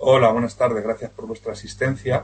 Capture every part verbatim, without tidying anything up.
Hola, buenas tardes. Gracias por vuestra asistencia.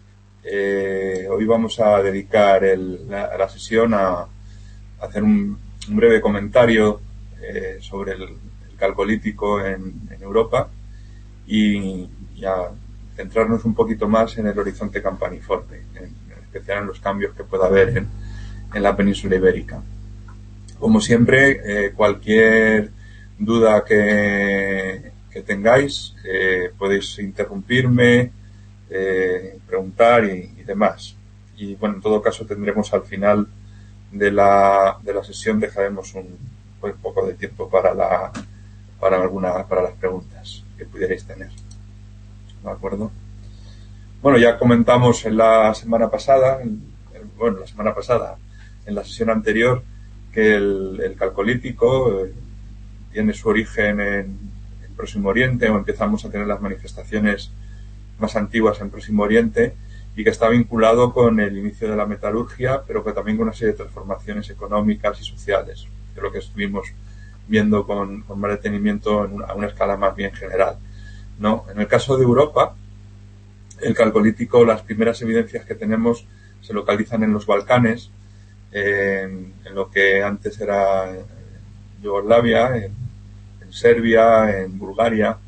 Eh, hoy vamos a dedicar el, la, la sesión a, a hacer un, un breve comentario eh, sobre el, el calcolítico en, en Europa y, y a centrarnos un poquito más en el horizonte campaniforme, en, en especial en los cambios que pueda haber en, en la península ibérica. Como siempre, eh, cualquier duda que, que tengáis, eh, podéis interrumpirme, eh, preguntar y, y demás. Y bueno, en todo caso tendremos al final de la, de la sesión, dejaremos un, un poco de tiempo para la, para alguna, para las preguntas que pudierais tener. ¿De acuerdo? Bueno, ya comentamos en la semana pasada, en, bueno, la semana pasada, en la sesión anterior, que el, el calcolítico eh, tiene su origen en, en Próximo Oriente, o empezamos a tener las manifestaciones más antiguas en Próximo Oriente, y que está vinculado con el inicio de la metalurgia, pero que también con una serie de transformaciones económicas y sociales, que es lo que estuvimos viendo con, con más detenimiento en una, a una escala más bien general, ¿no? En el caso de Europa, el calcolítico, las primeras evidencias que tenemos se localizan en los Balcanes, en, en lo que antes era Yugoslavia, en, en Serbia, en Bulgaria,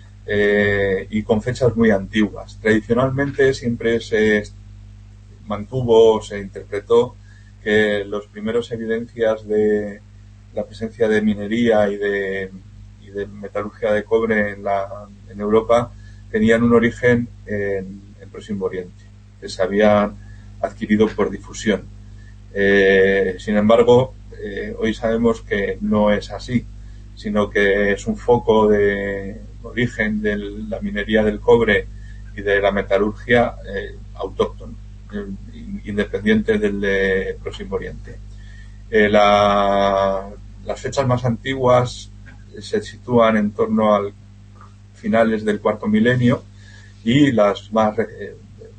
eh, y con fechas muy antiguas. Tradicionalmente siempre se mantuvo, se interpretó que los primeros evidencias de la presencia de minería y de, y de metalurgia de cobre en, la, en Europa tenían un origen en, en Próximo Oriente, que se habían adquirido por difusión. Eh, sin embargo, eh, hoy sabemos que no es así, sino que es un foco de origen de la minería del cobre y de la metalurgia eh, autóctono, eh, independiente del de Próximo Oriente. Eh, la, las fechas más antiguas se sitúan en torno al finales del cuarto milenio y las más eh,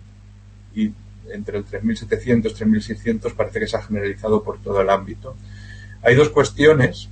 y entre el tres mil setecientos y tres mil seiscientos parece que se ha generalizado por todo el ámbito. Hay dos cuestiones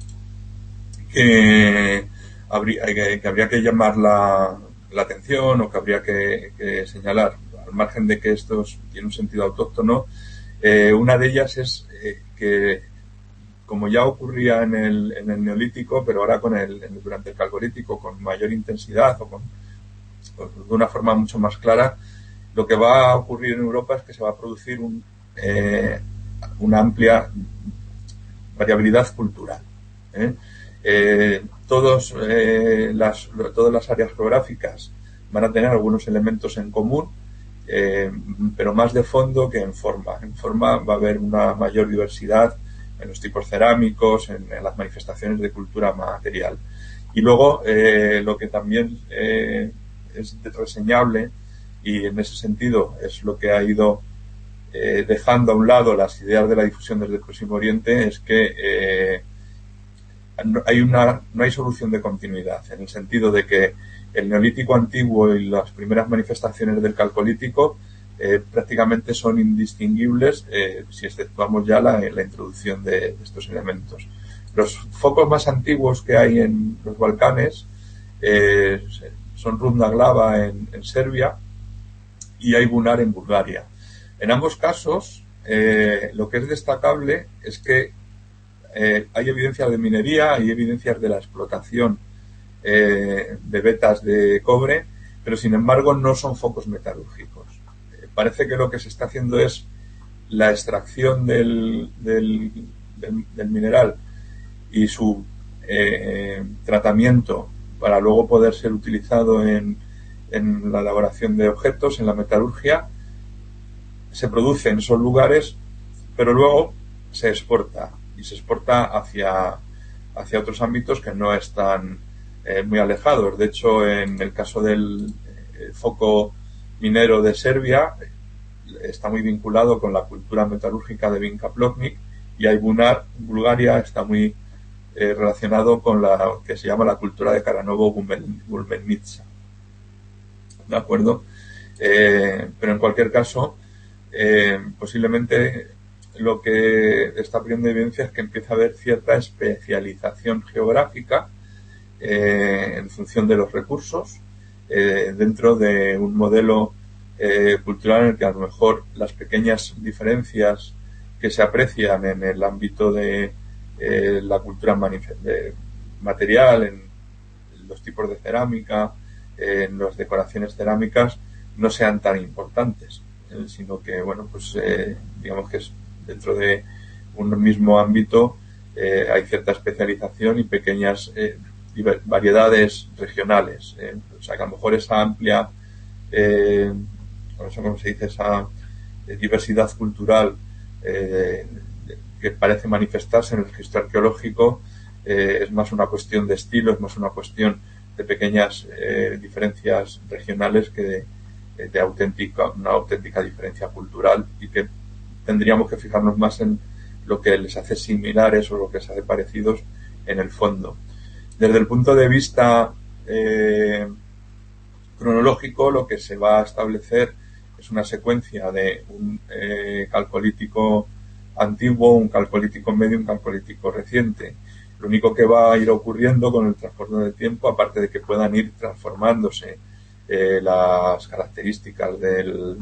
que habría que, que, habría que llamar la, la atención o que habría que, que señalar, al margen de que esto tiene un sentido autóctono. Eh, una de ellas es eh, que, como ya ocurría en el, en el Neolítico, pero ahora con el, en, durante el Calcolítico con mayor intensidad o con, de una forma mucho más clara, lo que va a ocurrir en Europa es que se va a producir un, eh, una amplia variabilidad cultural. ¿eh? Eh, todos, eh, las, todas las áreas geográficas van a tener algunos elementos en común, eh, pero más de fondo que en forma. En forma va a haber una mayor diversidad en los tipos cerámicos, en, en las manifestaciones de cultura material. Y luego, eh, lo que también eh, es reseñable, y en ese sentido es lo que ha ido eh, dejando a un lado las ideas de la difusión desde el Próximo Oriente, es que eh, hay una, no hay solución de continuidad, en el sentido de que el Neolítico antiguo y las primeras manifestaciones del Calcolítico eh, prácticamente son indistinguibles eh, si exceptuamos ya la, la introducción de, de estos elementos. Los focos más antiguos que hay en los Balcanes eh, son Rudna Glava en, en Serbia y hay Bunar en Bulgaria. En ambos casos, eh, lo que es destacable es que eh, hay evidencias de minería, hay evidencias de la explotación eh, de vetas de cobre, pero sin embargo no son focos metalúrgicos. Eh, parece que lo que se está haciendo es la extracción del, del, del, del mineral y su eh, tratamiento para luego poder ser utilizado en, en la elaboración de objetos, en la metalurgia. Se produce en esos lugares, pero luego se exporta y se exporta hacia, hacia otros ámbitos que no están eh, muy alejados. De hecho, en el caso del eh, foco minero de Serbia, está muy vinculado con la cultura metalúrgica de Vinca Plotnik, y Aybunar, en Bulgaria, está muy eh, relacionado con la que se llama la cultura de Karanovo-Gulbenitsa. ¿De acuerdo? Eh, pero en cualquier caso, eh, posiblemente lo que está pidiendo evidencia es que empieza a haber cierta especialización geográfica eh, en función de los recursos eh, dentro de un modelo eh, cultural en el que a lo mejor las pequeñas diferencias que se aprecian en el ámbito de eh, la cultura de material, en los tipos de cerámica, eh, en las decoraciones cerámicas, no sean tan importantes, eh, sino que, bueno, pues eh, digamos que es dentro de un mismo ámbito eh, hay cierta especialización y pequeñas eh, variedades regionales. Eh. O sea, que a lo mejor esa amplia, eh, no sé cómo se dice, esa diversidad cultural eh, que parece manifestarse en el registro arqueológico eh, es más una cuestión de estilo, es más una cuestión de pequeñas eh, diferencias regionales que de, de auténtica, una auténtica diferencia cultural, y que tendríamos que fijarnos más en lo que les hace similares o lo que les hace parecidos en el fondo. Desde el punto de vista eh, cronológico, lo que se va a establecer es una secuencia de un eh, calcolítico antiguo, un calcolítico medio, un calcolítico reciente. Lo único que va a ir ocurriendo con el transcurso del tiempo, aparte de que puedan ir transformándose eh, las características del,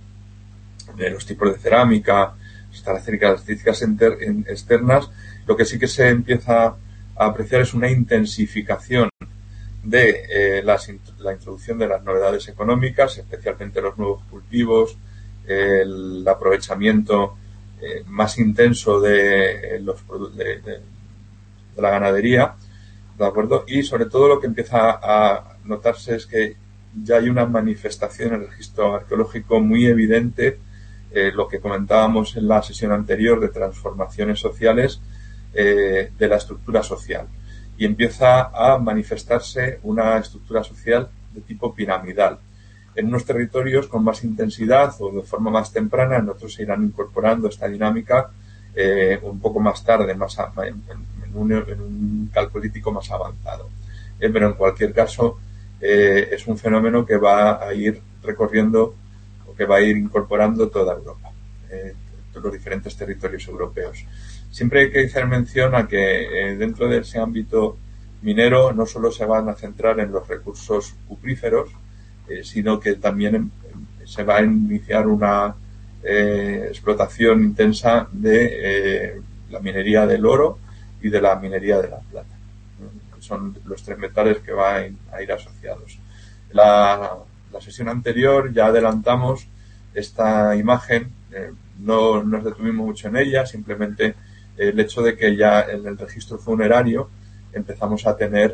de los tipos de cerámica, las características enter, en, externas, lo que sí que se empieza a apreciar es una intensificación de eh, las, la introducción de las novedades económicas, especialmente los nuevos cultivos, eh, el aprovechamiento eh, más intenso de, eh, los, de, de, de la ganadería, ¿de acuerdo? Y sobre todo lo que empieza a notarse es que ya hay una manifestación en el registro arqueológico muy evidente, eh, lo que comentábamos en la sesión anterior de transformaciones sociales eh, de la estructura social. Y empieza a manifestarse una estructura social de tipo piramidal. En unos territorios con más intensidad o de forma más temprana, en otros se irán incorporando esta dinámica eh, un poco más tarde, más a, en, en, un, en un calcolítico más avanzado. Eh, pero en cualquier caso eh, es un fenómeno que va a ir recorriendo o que va a ir incorporando toda Europa, eh, todos los diferentes territorios europeos. Siempre hay que hacer mención a que eh, dentro de ese ámbito minero no solo se van a centrar en los recursos cupríferos, eh, sino que también en, en, se va a iniciar una eh, explotación intensa de eh, la minería del oro y de la minería de la plata. Son los tres metales que van a ir asociados. La, la sesión anterior ya adelantamos esta imagen, eh, no nos detuvimos mucho en ella, simplemente el hecho de que ya en el registro funerario empezamos a tener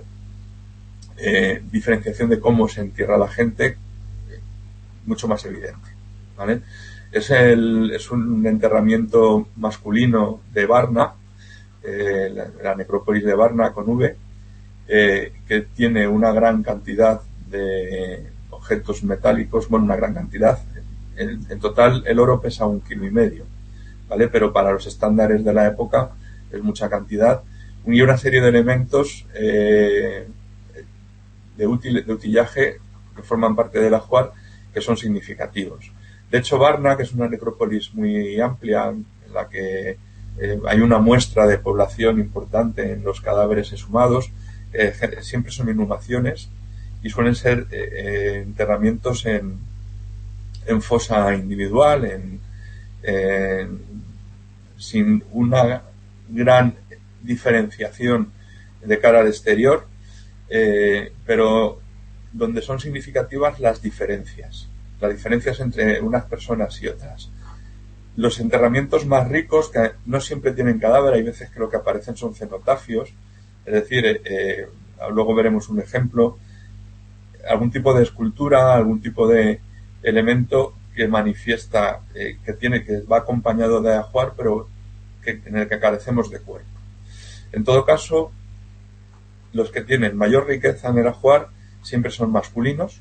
eh, diferenciación de cómo se entierra la gente eh, mucho más evidente, ¿vale? Es, el, es un enterramiento masculino de Varna, eh, la, la necrópolis de Varna con V, eh, que tiene una gran cantidad de objetos metálicos, bueno, una gran cantidad. En, en total el oro pesa un kilo y medio, ¿vale? Pero para los estándares de la época es mucha cantidad. Y una serie de elementos eh, de, útil, de utillaje que forman parte del ajuar que son significativos. De hecho, Varna, que es una necrópolis muy amplia, en la que eh, hay una muestra de población importante en los cadáveres exhumados, eh, siempre son inhumaciones y suelen ser eh, enterramientos en, en fosa individual, en, en, sin una gran diferenciación de cara al exterior, eh, pero donde son significativas las diferencias, las diferencias entre unas personas y otras. Los enterramientos más ricos, que no siempre tienen cadáver, hay veces que lo que aparecen son cenotafios, es decir, eh, luego veremos un ejemplo, algún tipo de escultura, algún tipo de elemento que manifiesta, eh, que tiene, que va acompañado de ajuar, pero que, en el que carecemos de cuerpo. En todo caso, los que tienen mayor riqueza en el ajuar siempre son masculinos.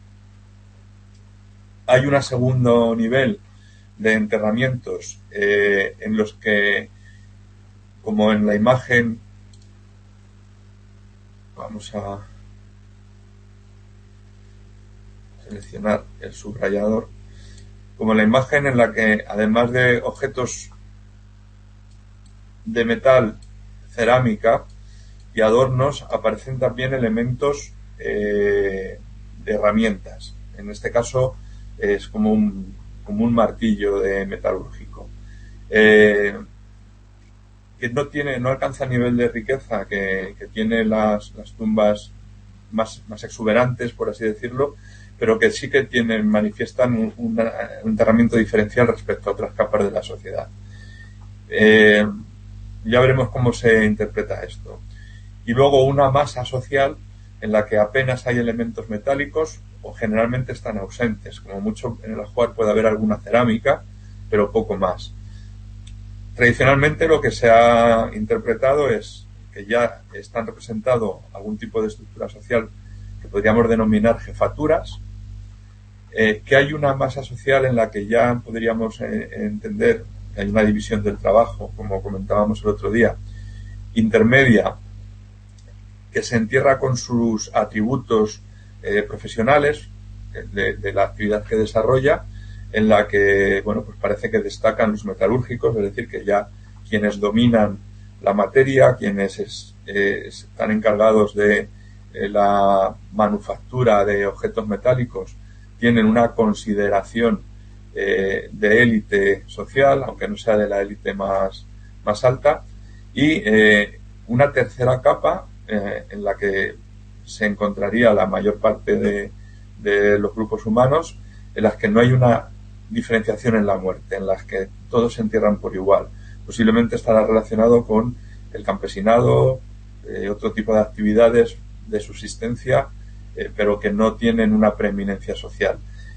Hay un segundo nivel de enterramientos eh, en los que, como en la imagen, vamos a seleccionar el subrayador, como en la imagen en la que, además de objetos de metal, cerámica y adornos, aparecen también elementos eh, de herramientas. En este caso es como un, como un martillo de metalúrgico. Eh, que no tiene, no alcanza el nivel de riqueza que, que tiene las, las tumbas más, más exuberantes, por así decirlo, pero que sí que tienen, manifiestan un, un, un enterramiento diferencial respecto a otras capas de la sociedad. Eh, ya veremos cómo se interpreta esto. Y luego una masa social en la que apenas hay elementos metálicos o generalmente están ausentes. Como mucho en el ajuar puede haber alguna cerámica, pero poco más. Tradicionalmente lo que se ha interpretado es que ya están representado algún tipo de estructura social que podríamos denominar jefaturas, eh, que hay una masa social en la que ya podríamos eh, entender que hay una división del trabajo, como comentábamos el otro día, intermedia, que se entierra con sus atributos eh, profesionales de, de la actividad que desarrolla, en la que, bueno, pues parece que destacan los metalúrgicos, es decir, que ya quienes dominan la materia, quienes es, eh, están encargados de eh, la manufactura de objetos metálicos, tienen una consideración eh, de élite social, aunque no sea de la élite más, más alta, y eh, una tercera capa eh, en la que se encontraría la mayor parte de, de los grupos humanos, en las que no hay una diferenciación en la muerte, en las que todos se entierran por igual. Posiblemente estará relacionado con el campesinado, eh, otro tipo de actividades de subsistencia, eh, pero que no tienen una preeminencia social.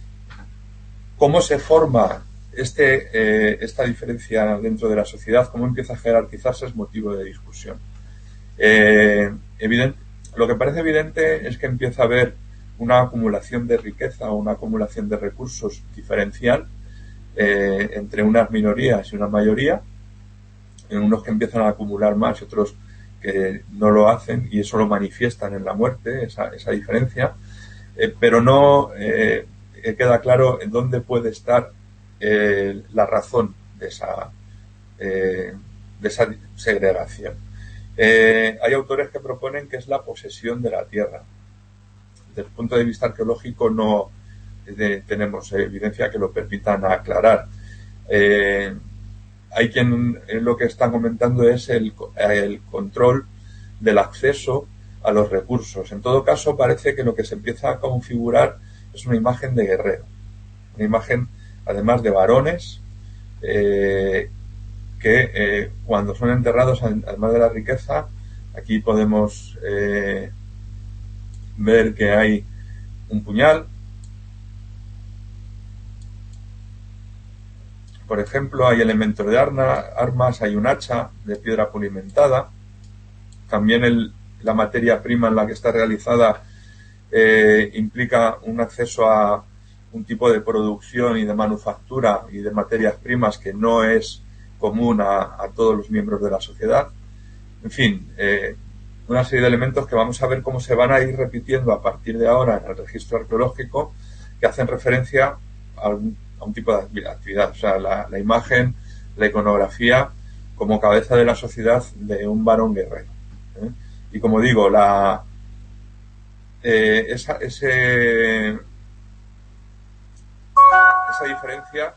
¿Cómo se forma este, eh, esta diferencia dentro de la sociedad? ¿Cómo empieza a jerarquizarse? Es motivo de discusión. Eh, evidente, lo que parece evidente es que empieza a haber una acumulación de riqueza o una acumulación de recursos diferencial eh, entre unas minorías y una mayoría, en unos que empiezan a acumular más y otros que no lo hacen, y eso lo manifiestan en la muerte, esa, esa diferencia, eh, pero no eh, queda claro en dónde puede estar eh, la razón de esa, eh, de esa segregación. Eh, hay autores que proponen que es la posesión de la tierra. Desde el punto de vista arqueológico no eh, tenemos evidencia que lo permitan aclarar. Eh, hay quien eh, lo que están comentando es el, el control del acceso a los recursos. En todo caso, parece que lo que se empieza a configurar es una imagen de guerrero, una imagen además de varones eh, que eh, cuando son enterrados, además de la riqueza, aquí podemos eh, ver que hay un puñal, por ejemplo, hay elementos de arma, armas, hay un hacha de piedra pulimentada, también el, la materia prima en la que está realizada eh, implica un acceso a un tipo de producción y de manufactura y de materias primas que no es común a, a todos los miembros de la sociedad. En fin, eh, una serie de elementos que vamos a ver cómo se van a ir repitiendo a partir de ahora en el registro arqueológico, que hacen referencia a un, a un tipo de actividad, o sea, la, la imagen, la iconografía como cabeza de la sociedad de un varón guerrero. ¿eh? Y como digo, la eh, esa, ese, esa diferencia,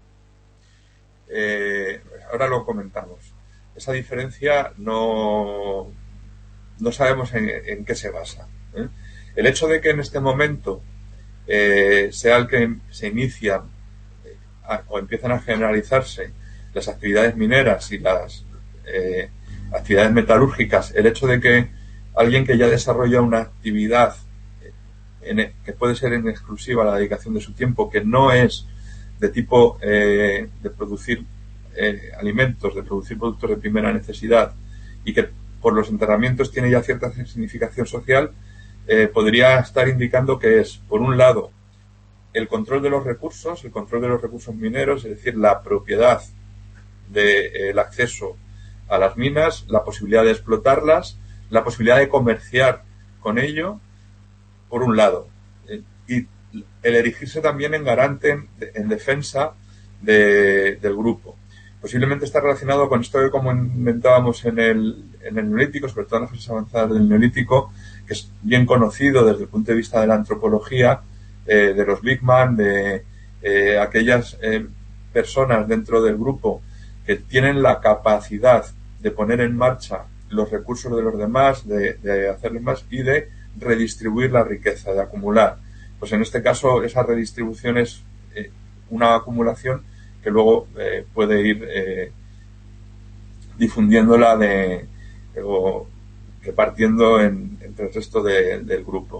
eh, ahora lo comentamos, esa diferencia no, no sabemos en, en qué se basa. ¿eh? El hecho de que en este momento eh, sea el que se inician eh, a, o empiezan a generalizarse las actividades mineras y las eh, actividades metalúrgicas, el hecho de que alguien que ya desarrolla una actividad en, que puede ser en exclusiva la dedicación de su tiempo, que no es de tipo eh, de producir eh, alimentos, de producir productos de primera necesidad, y que por los enterramientos tiene ya cierta significación social, eh, podría estar indicando que es, por un lado, el control de los recursos, el control de los recursos mineros, es decir, la propiedad del de, acceso a las minas, la posibilidad de explotarlas, la posibilidad de comerciar con ello, por un lado, eh, y el erigirse también en garante, en, en defensa de, del grupo. Posiblemente está relacionado con esto que comentábamos en el, en el Neolítico, sobre todo en las fases avanzadas del Neolítico, que es bien conocido desde el punto de vista de la antropología, eh, de los Big Man, de eh, aquellas eh, personas dentro del grupo que tienen la capacidad de poner en marcha los recursos de los demás, de, de hacerles más y de redistribuir la riqueza, de acumular. Pues en este caso esa redistribución es eh, una acumulación que luego eh, puede ir eh, difundiéndola de, o repartiendo en, entre el resto de, del grupo.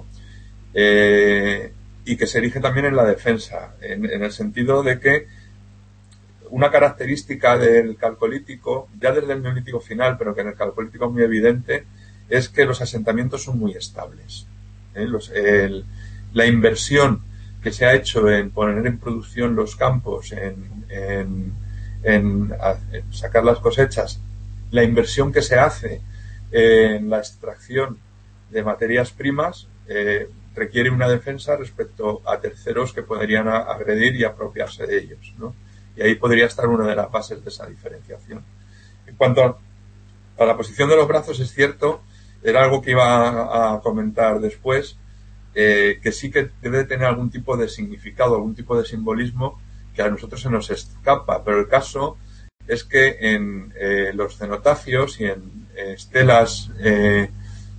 Eh, y que se erige también en la defensa, en, en el sentido de que una característica del calcolítico, ya desde el neolítico final, pero que en el calcolítico es muy evidente, es que los asentamientos son muy estables. ¿eh? Los, el, la inversión que se ha hecho en poner en producción los campos, en, en, en, en sacar las cosechas, la inversión que se hace en la extracción de materias primas, eh, requiere una defensa respecto a terceros que podrían agredir y apropiarse de ellos, ¿no? Y ahí podría estar una de las bases de esa diferenciación. En cuanto a, a la posición de los brazos, es cierto, era algo que iba a, a comentar después, eh, que sí que debe tener algún tipo de significado, algún tipo de simbolismo que a nosotros se nos escapa, pero el caso es que en eh, los cenotafios y en eh, estelas eh,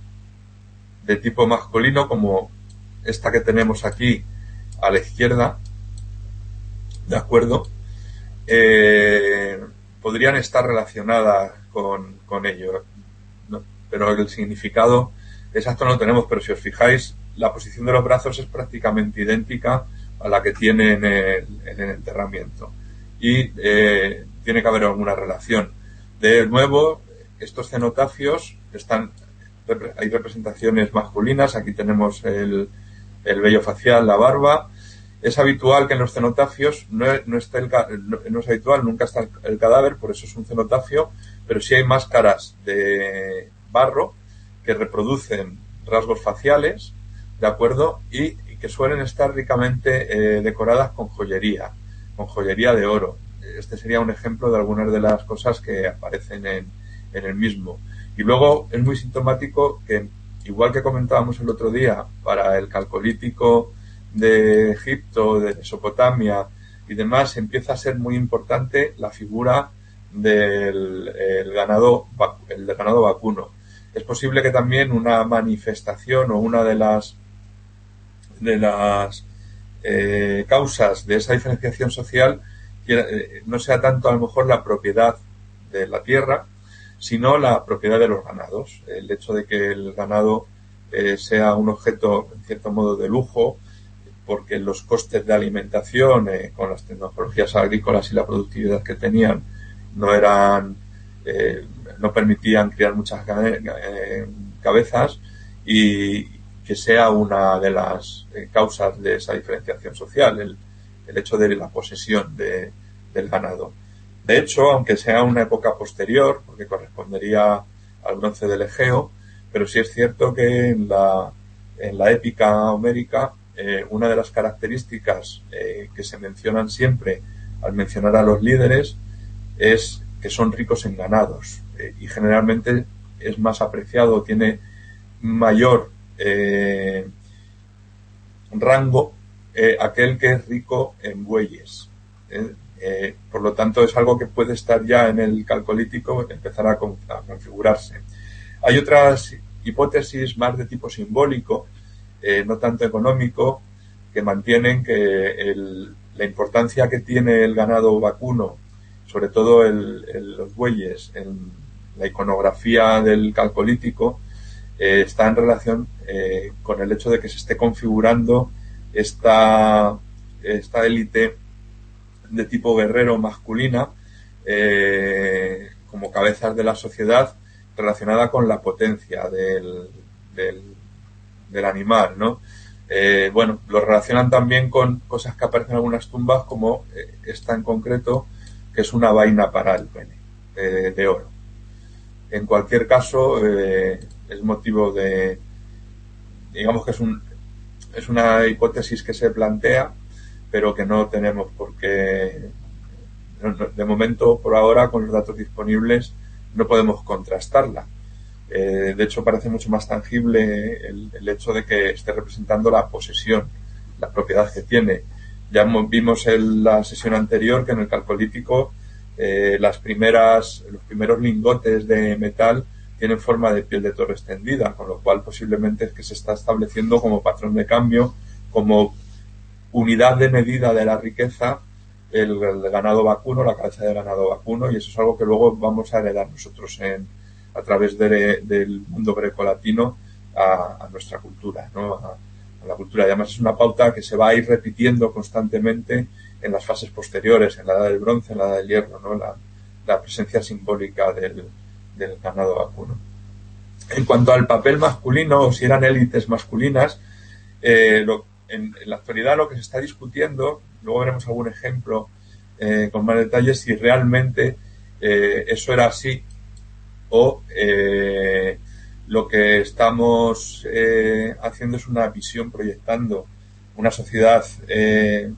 de tipo masculino, como esta que tenemos aquí a la izquierda, ¿de acuerdo?, Eh, podrían estar relacionadas con, con ello, ¿no? Pero el significado exacto no lo tenemos, pero si os fijáis, la posición de los brazos es prácticamente idéntica a la que tiene en el, en el enterramiento y eh, tiene que haber alguna relación. De nuevo, estos cenotafios están, hay representaciones masculinas, aquí tenemos el, el vello facial, la barba. Es habitual que en los cenotafios no, no esté el, no, no es habitual, nunca está el, el cadáver, por eso es un cenotafio, pero sí hay máscaras de barro que reproducen rasgos faciales, ¿de acuerdo? Y, y que suelen estar ricamente eh, decoradas con joyería, con joyería de oro. Este sería un ejemplo de algunas de las cosas que aparecen en, en el mismo. Y luego es muy sintomático que, igual que comentábamos el otro día, para el calcolítico de Egipto, de Mesopotamia y demás, empieza a ser muy importante la figura del el ganado, el ganado vacuno. Es posible que también una manifestación o una de las de las eh, causas de esa diferenciación social eh, no sea tanto a lo mejor la propiedad de la tierra, sino la propiedad de los ganados. El hecho de que el ganado eh, sea un objeto en cierto modo de lujo, porque los costes de alimentación eh, con las tecnologías agrícolas y la productividad que tenían no eran eh, no permitían criar muchas eh, cabezas, y que sea una de las eh, causas de esa diferenciación social, el, el hecho de la posesión de, del ganado. De hecho, aunque sea una época posterior, porque correspondería al bronce del Egeo, pero sí es cierto que en la, en la épica homérica, Eh, una de las características eh, que se mencionan siempre al mencionar a los líderes es que son ricos en ganados eh, y generalmente es más apreciado, tiene mayor eh, rango eh, aquel que es rico en bueyes. Eh, eh, por lo tanto, es algo que puede estar ya en el calcolítico, empezar a, con, a configurarse. Hay otras hipótesis más de tipo simbólico, Eh, no tanto económico, que mantienen que el, la importancia que tiene el ganado vacuno, sobre todo el, el, los bueyes, en la iconografía del calcolítico, eh, está en relación eh, con el hecho de que se esté configurando esta, esta élite de tipo guerrero masculina eh, como cabezas de la sociedad, relacionada con la potencia del, del del animal, ¿no? Eh, bueno, lo relacionan también con cosas que aparecen en algunas tumbas, como eh, esta en concreto, que es una vaina para el pene, eh, de oro. En cualquier caso, eh, es motivo de, digamos que es un es una hipótesis que se plantea, pero que no tenemos por qué, de momento, por ahora, con los datos disponibles, no podemos contrastarla. Eh, de hecho, parece mucho más tangible el, el hecho de que esté representando la posesión, la propiedad que tiene. Ya vimos en la sesión anterior que en el Calcolítico eh, las primeras, los primeros lingotes de metal tienen forma de piel de toro extendida, con lo cual posiblemente es que se está estableciendo como patrón de cambio, como unidad de medida de la riqueza, el, el ganado vacuno, la cabeza de ganado vacuno, y eso es algo que luego vamos a heredar nosotros en, a través de, del mundo grecolatino a, a nuestra cultura, ¿no? A, a la cultura. Y además es una pauta que se va a ir repitiendo constantemente en las fases posteriores, en la edad del bronce, en la edad del hierro, ¿no? La, la presencia simbólica del, del ganado vacuno. En cuanto al papel masculino, o si eran élites masculinas, eh, lo, en, en la actualidad lo que se está discutiendo, luego veremos algún ejemplo eh, con más detalles, si realmente eh, eso era así o eh, lo que estamos eh, haciendo es una visión proyectando una sociedad eh,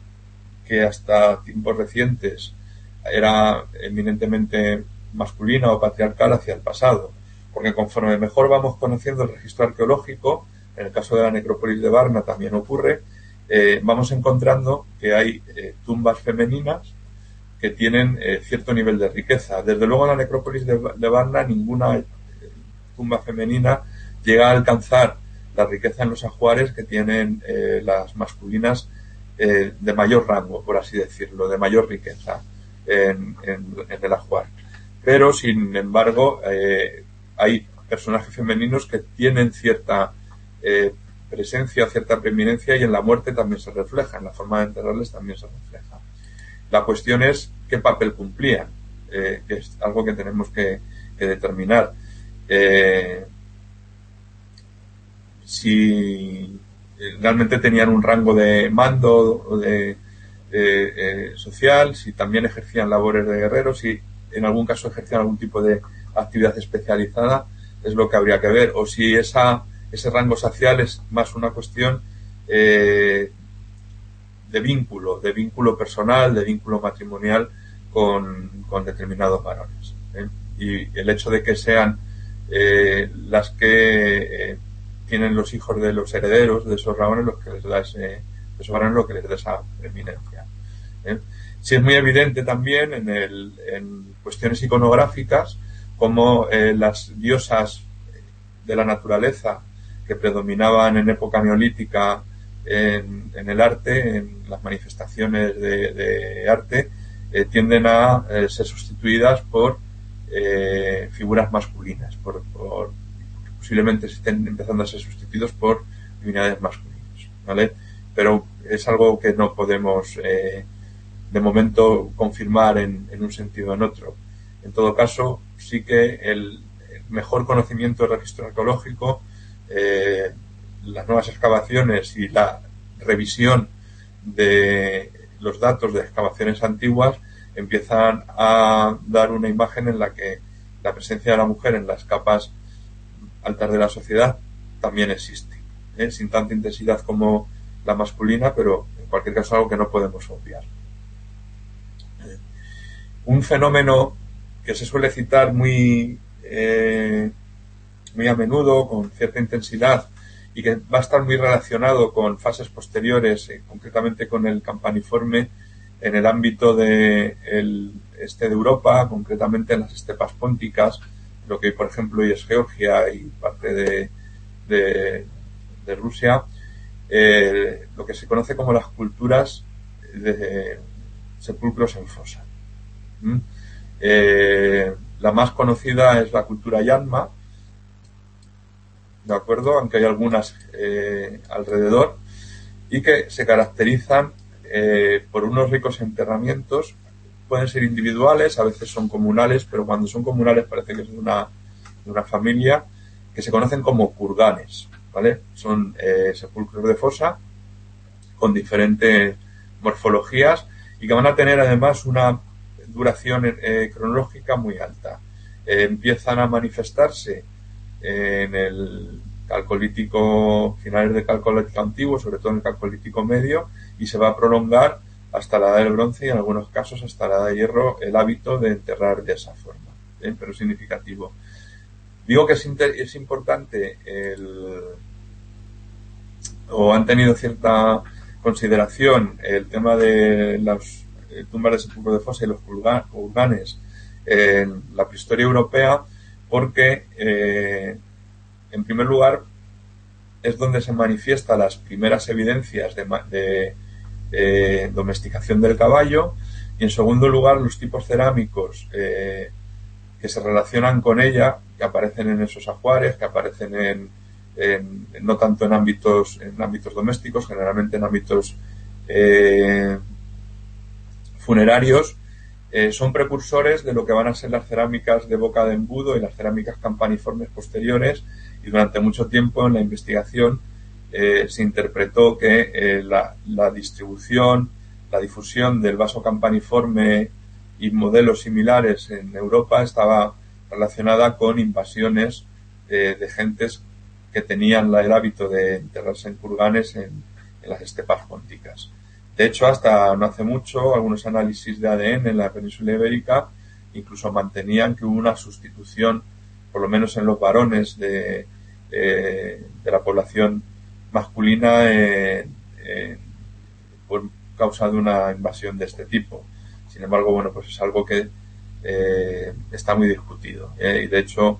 que hasta tiempos recientes era eminentemente masculina o patriarcal hacia el pasado, porque conforme mejor vamos conociendo el registro arqueológico, en el caso de la necrópolis de Varna también ocurre, eh, vamos encontrando que hay eh, tumbas femeninas que tienen eh, cierto nivel de riqueza. Desde luego en la necrópolis de, de Varna ninguna eh, tumba femenina llega a alcanzar la riqueza en los ajuares que tienen eh, las masculinas eh, de mayor rango, por así decirlo, de mayor riqueza en, en, en el ajuar. Pero, sin embargo, eh, hay personajes femeninos que tienen cierta eh, presencia, cierta preeminencia, y en la muerte también se refleja, en la forma de enterrarles también se refleja. La cuestión es qué papel cumplían, eh, que es algo que tenemos que, que determinar. Eh, si realmente tenían un rango de mando o de, de eh, social, si también ejercían labores de guerreros, si en algún caso ejercían algún tipo de actividad especializada, es lo que habría que ver, o si esa, ese rango social es más una cuestión eh, de vínculo, de vínculo personal, de vínculo matrimonial con, con determinados varones, ¿eh? Y el hecho de que sean eh, las que eh, tienen los hijos de los herederos de esos varones los que les da ese, de esos varones lo que les da esa preeminencia, ¿eh? Sí es muy evidente también en, el, en cuestiones iconográficas como eh, las diosas de la naturaleza que predominaban en época neolítica en, en el arte, en las manifestaciones de, de arte, eh, tienden a eh, ser sustituidas por eh, figuras masculinas, por, por posiblemente estén empezando a ser sustituidos por divinidades masculinas, ¿vale? Pero es algo que no podemos eh, de momento confirmar en, en un sentido o en otro. En todo caso, sí que el, el mejor conocimiento del registro arqueológico, eh, las nuevas excavaciones y la revisión de los datos de excavaciones antiguas empiezan a dar una imagen en la que la presencia de la mujer en las capas altas de la sociedad también existe, ¿eh? Sin tanta intensidad como la masculina, pero en cualquier caso algo que no podemos obviar. Un fenómeno que se suele citar muy eh, muy a menudo, con cierta intensidad, y que va a estar muy relacionado con fases posteriores, eh, concretamente con el campaniforme en el ámbito de el este de Europa, concretamente en las estepas pónticas, lo que por ejemplo hoy es Georgia y parte de, de, de Rusia, eh, lo que se conoce como las culturas de sepulcros en fosa. ¿Mm? Eh, la más conocida es la cultura Yanma, ¿de acuerdo? Aunque hay algunas eh, alrededor, y que se caracterizan eh, por unos ricos enterramientos. Pueden ser individuales, a veces son comunales, pero cuando son comunales parece que es de una, de una familia, que se conocen como kurganes, ¿vale? Son eh, sepulcros de fosa con diferentes morfologías y que van a tener además una duración eh, cronológica muy alta. Eh, empiezan a manifestarse eh, en el calcolítico, finales del calcolítico antiguo, sobre todo en el calcolítico medio, y se va a prolongar hasta la edad del bronce y en algunos casos hasta la edad de hierro el hábito de enterrar de esa forma, ¿eh? Pero significativo. Digo que es, inter, es importante el, o han tenido cierta consideración el tema de las eh, tumbas de sepulcro de fosa y los kurganes en la prehistoria europea, porque eh, en primer lugar es donde se manifiestan las primeras evidencias de, de eh, domesticación del caballo, y en segundo lugar los tipos cerámicos eh, que se relacionan con ella, que aparecen en esos ajuares, que aparecen en, en no tanto en ámbitos en ámbitos domésticos, generalmente en ámbitos eh, funerarios, eh, son precursores de lo que van a ser las cerámicas de boca de embudo y las cerámicas campaniformes posteriores, y durante mucho tiempo en la investigación eh, se interpretó que eh, la, la distribución, la difusión del vaso campaniforme y modelos similares en Europa estaba relacionada con invasiones eh, de gentes que tenían el hábito de enterrarse en kurganes en, en las estepas pónticas. De hecho, hasta no hace mucho, algunos análisis de A D N en la península ibérica incluso mantenían que hubo una sustitución, por lo menos en los varones de, eh, de la población masculina, eh, eh, por causa de una invasión de este tipo. Sin embargo, bueno, pues es algo que eh, está muy discutido. Eh, y de hecho,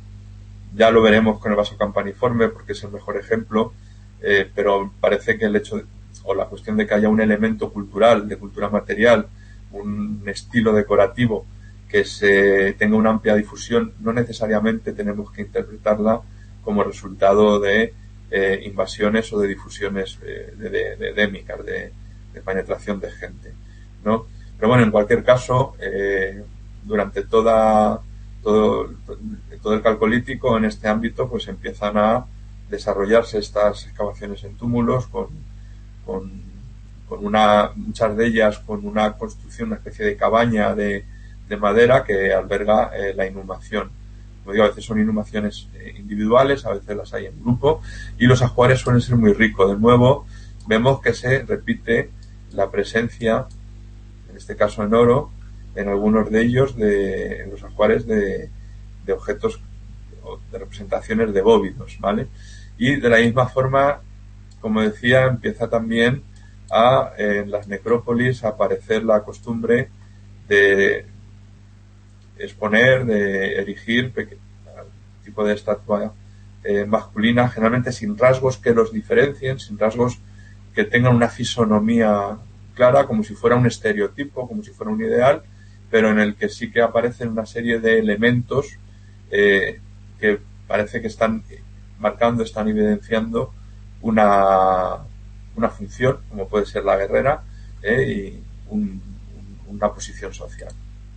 ya lo veremos con el vaso campaniforme porque es el mejor ejemplo, eh, pero parece que el hecho de, o la cuestión de que haya un elemento cultural, de cultura material, un estilo decorativo que se tenga una amplia difusión, no necesariamente tenemos que interpretarla como resultado de eh, invasiones o de difusiones eh, de, de, de endémicas, de, de penetración de gente, ¿no? Pero bueno, en cualquier caso, eh, durante toda todo, todo el calcolítico en este ámbito, pues empiezan a desarrollarse estas excavaciones en túmulos con, con, con una, muchas de ellas con una construcción, una especie de cabaña de, de madera que alberga eh, la inhumación. Como digo, a veces son inhumaciones eh, individuales, a veces las hay en grupo, y los ajuares suelen ser muy ricos. De nuevo, vemos que se repite la presencia, en este caso en oro, en algunos de ellos, de, en los ajuares de, de objetos, de representaciones de bóvidos, ¿vale? Y de la misma forma, como decía, empieza también a, en las necrópolis, a aparecer la costumbre de exponer, de erigir peque- tipo de estatua eh, masculina, generalmente sin rasgos que los diferencien, sin rasgos que tengan una fisonomía clara, como si fuera un estereotipo, como si fuera un ideal, pero en el que sí que aparecen una serie de elementos eh, que parece que están marcando, están evidenciando una, una función, como puede ser la guerrera, eh, y un, un, una posición social.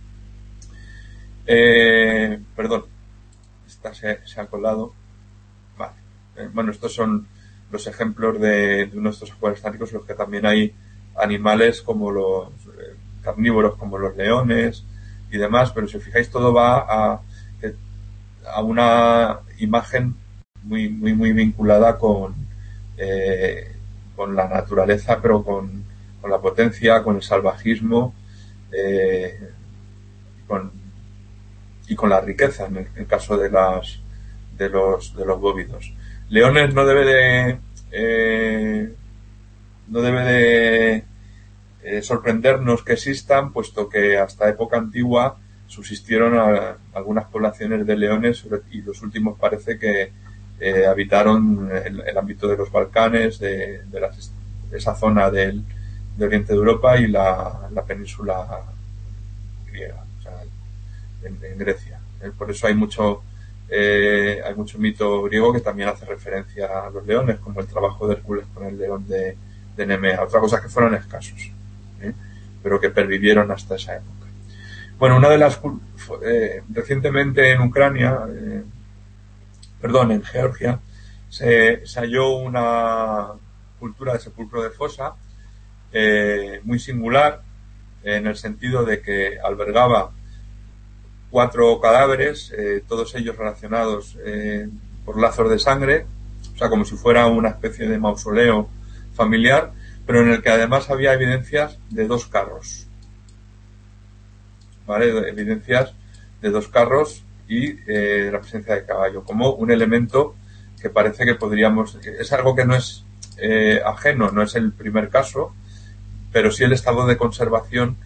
Eh, perdón, esta se, se ha colado. Vale. Eh, bueno, estos son los ejemplos de, de uno de estos ajuares estáticos, en los que también hay animales como los eh, carnívoros, como los leones y demás, pero si os fijáis, todo va a, a una imagen muy, muy, muy vinculada con, eh, con la naturaleza, pero con, con la potencia, con el salvajismo, eh, con, y con la riqueza, en el, en el caso de las de los de los bóvidos. Leones no debe de eh, no debe de eh, sorprendernos que existan, puesto que hasta época antigua subsistieron a, algunas poblaciones de leones, y los últimos parece que eh, habitaron el, el ámbito de los Balcanes, de, de, las, de esa zona del, de Oriente de Europa y la, la península griega, o sea, en, en Grecia. Eh, por eso hay mucho eh, hay mucho mito griego que también hace referencia a los leones, como el trabajo de Hércules con el león de, de Nemea. Otra cosa es que fueron escasos, ¿eh? pero que pervivieron hasta esa época. Bueno, una de las eh, recientemente en Ucrania, eh, perdón, en Georgia, se, se halló una cultura de sepulcro de fosa eh, muy singular, en el sentido de que albergaba cuatro cadáveres, eh, todos ellos relacionados eh, por lazos de sangre, o sea, como si fuera una especie de mausoleo familiar, pero en el que además había evidencias de dos carros. ¿Vale? Evidencias de dos carros y eh, la presencia de caballo, como un elemento que parece que podríamos, es algo que no es eh, ajeno, no es el primer caso, pero sí el estado de conservación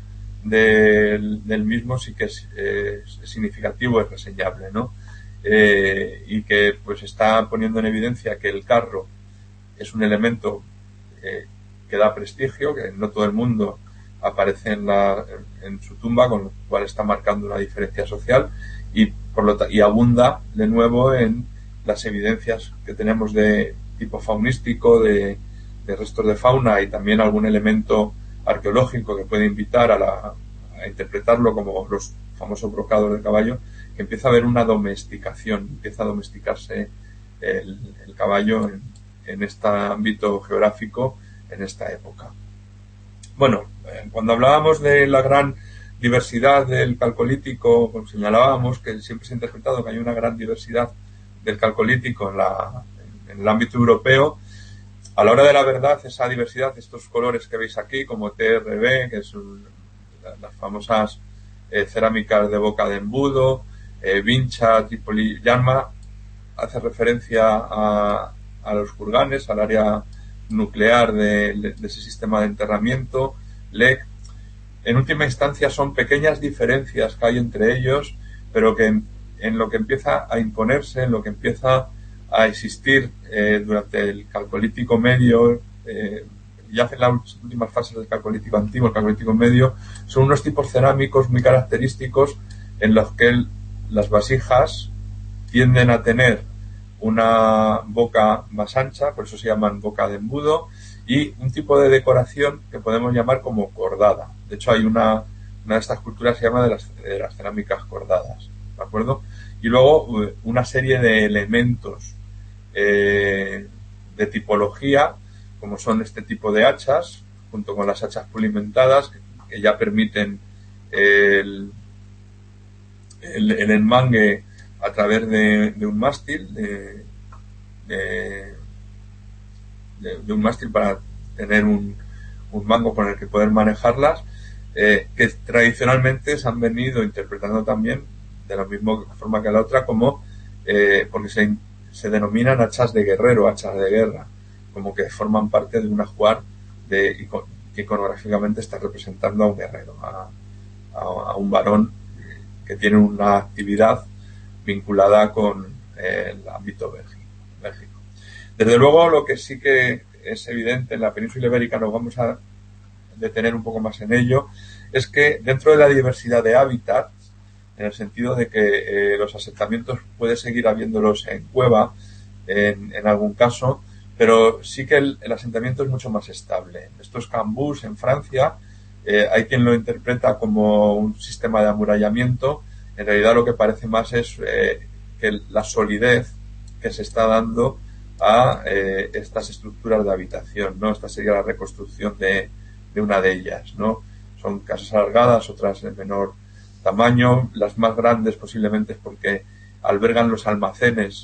del, del mismo sí que es, eh, es significativo, es reseñable, ¿no? Eh, y que pues está poniendo en evidencia que el carro es un elemento eh, que da prestigio, que no todo el mundo aparece en, la, en su tumba, con lo cual está marcando una diferencia social y, por lo y abunda de nuevo en las evidencias que tenemos de tipo faunístico, de, de restos de fauna y también algún elemento arqueológico que puede invitar a, la, a interpretarlo como los famosos brocados de caballo, que empieza a haber una domesticación, empieza a domesticarse el, el caballo en, en este ámbito geográfico en esta época. Bueno, eh, cuando hablábamos de la gran diversidad del calcolítico, pues señalábamos que siempre se ha interpretado que hay una gran diversidad del calcolítico en, la, en el ámbito europeo. A la hora de la verdad, esa diversidad, estos colores que veis aquí, como T R B, que son las famosas eh, cerámicas de boca de embudo, eh, Vincha, Trípoli, Yanma, hace referencia a, a los kurganes, al área nuclear de, de ese sistema de enterramiento, L E C. En última instancia son pequeñas diferencias que hay entre ellos, pero que en, en lo que empieza a imponerse, en lo que empieza a existir eh, durante el calcolítico medio, eh, ya en las últimas fases del calcolítico antiguo, el calcolítico medio, son unos tipos cerámicos muy característicos en los que el, las vasijas tienden a tener una boca más ancha, por eso se llaman boca de embudo, y un tipo de decoración que podemos llamar como cordada. De hecho, hay una, una de estas culturas que se llama de las, de las cerámicas cordadas, ¿de acuerdo? Y luego una serie de elementos eh, de tipología, como son este tipo de hachas, junto con las hachas pulimentadas, que, que ya permiten el, el, el enmangue a través de, de un mástil, de, de, de, de un mástil para tener un, un mango con el que poder manejarlas, eh, que tradicionalmente se han venido interpretando también de la misma forma que la otra, como eh, porque se, se denominan hachas de guerrero, hachas de guerra, como que forman parte de un ajuar de, que iconográficamente está representando a un guerrero, a, a, a un varón que tiene una actividad vinculada con eh, el ámbito bélgico. Desde luego, lo que sí que es evidente en la península ibérica, nos vamos a detener un poco más en ello, es que dentro de la diversidad de hábitats, en el sentido de que eh, los asentamientos puede seguir habiéndolos en cueva, en, en algún caso, pero sí que el, el asentamiento es mucho más estable. Estos cambús en Francia, eh, hay quien lo interpreta como un sistema de amurallamiento. En realidad lo que parece más es eh, que la solidez que se está dando a eh, estas estructuras de habitación, ¿no? Esta sería la reconstrucción de, de una de ellas, ¿no? Son casas alargadas, otras de menor tamaño, las más grandes posiblemente es porque albergan los almacenes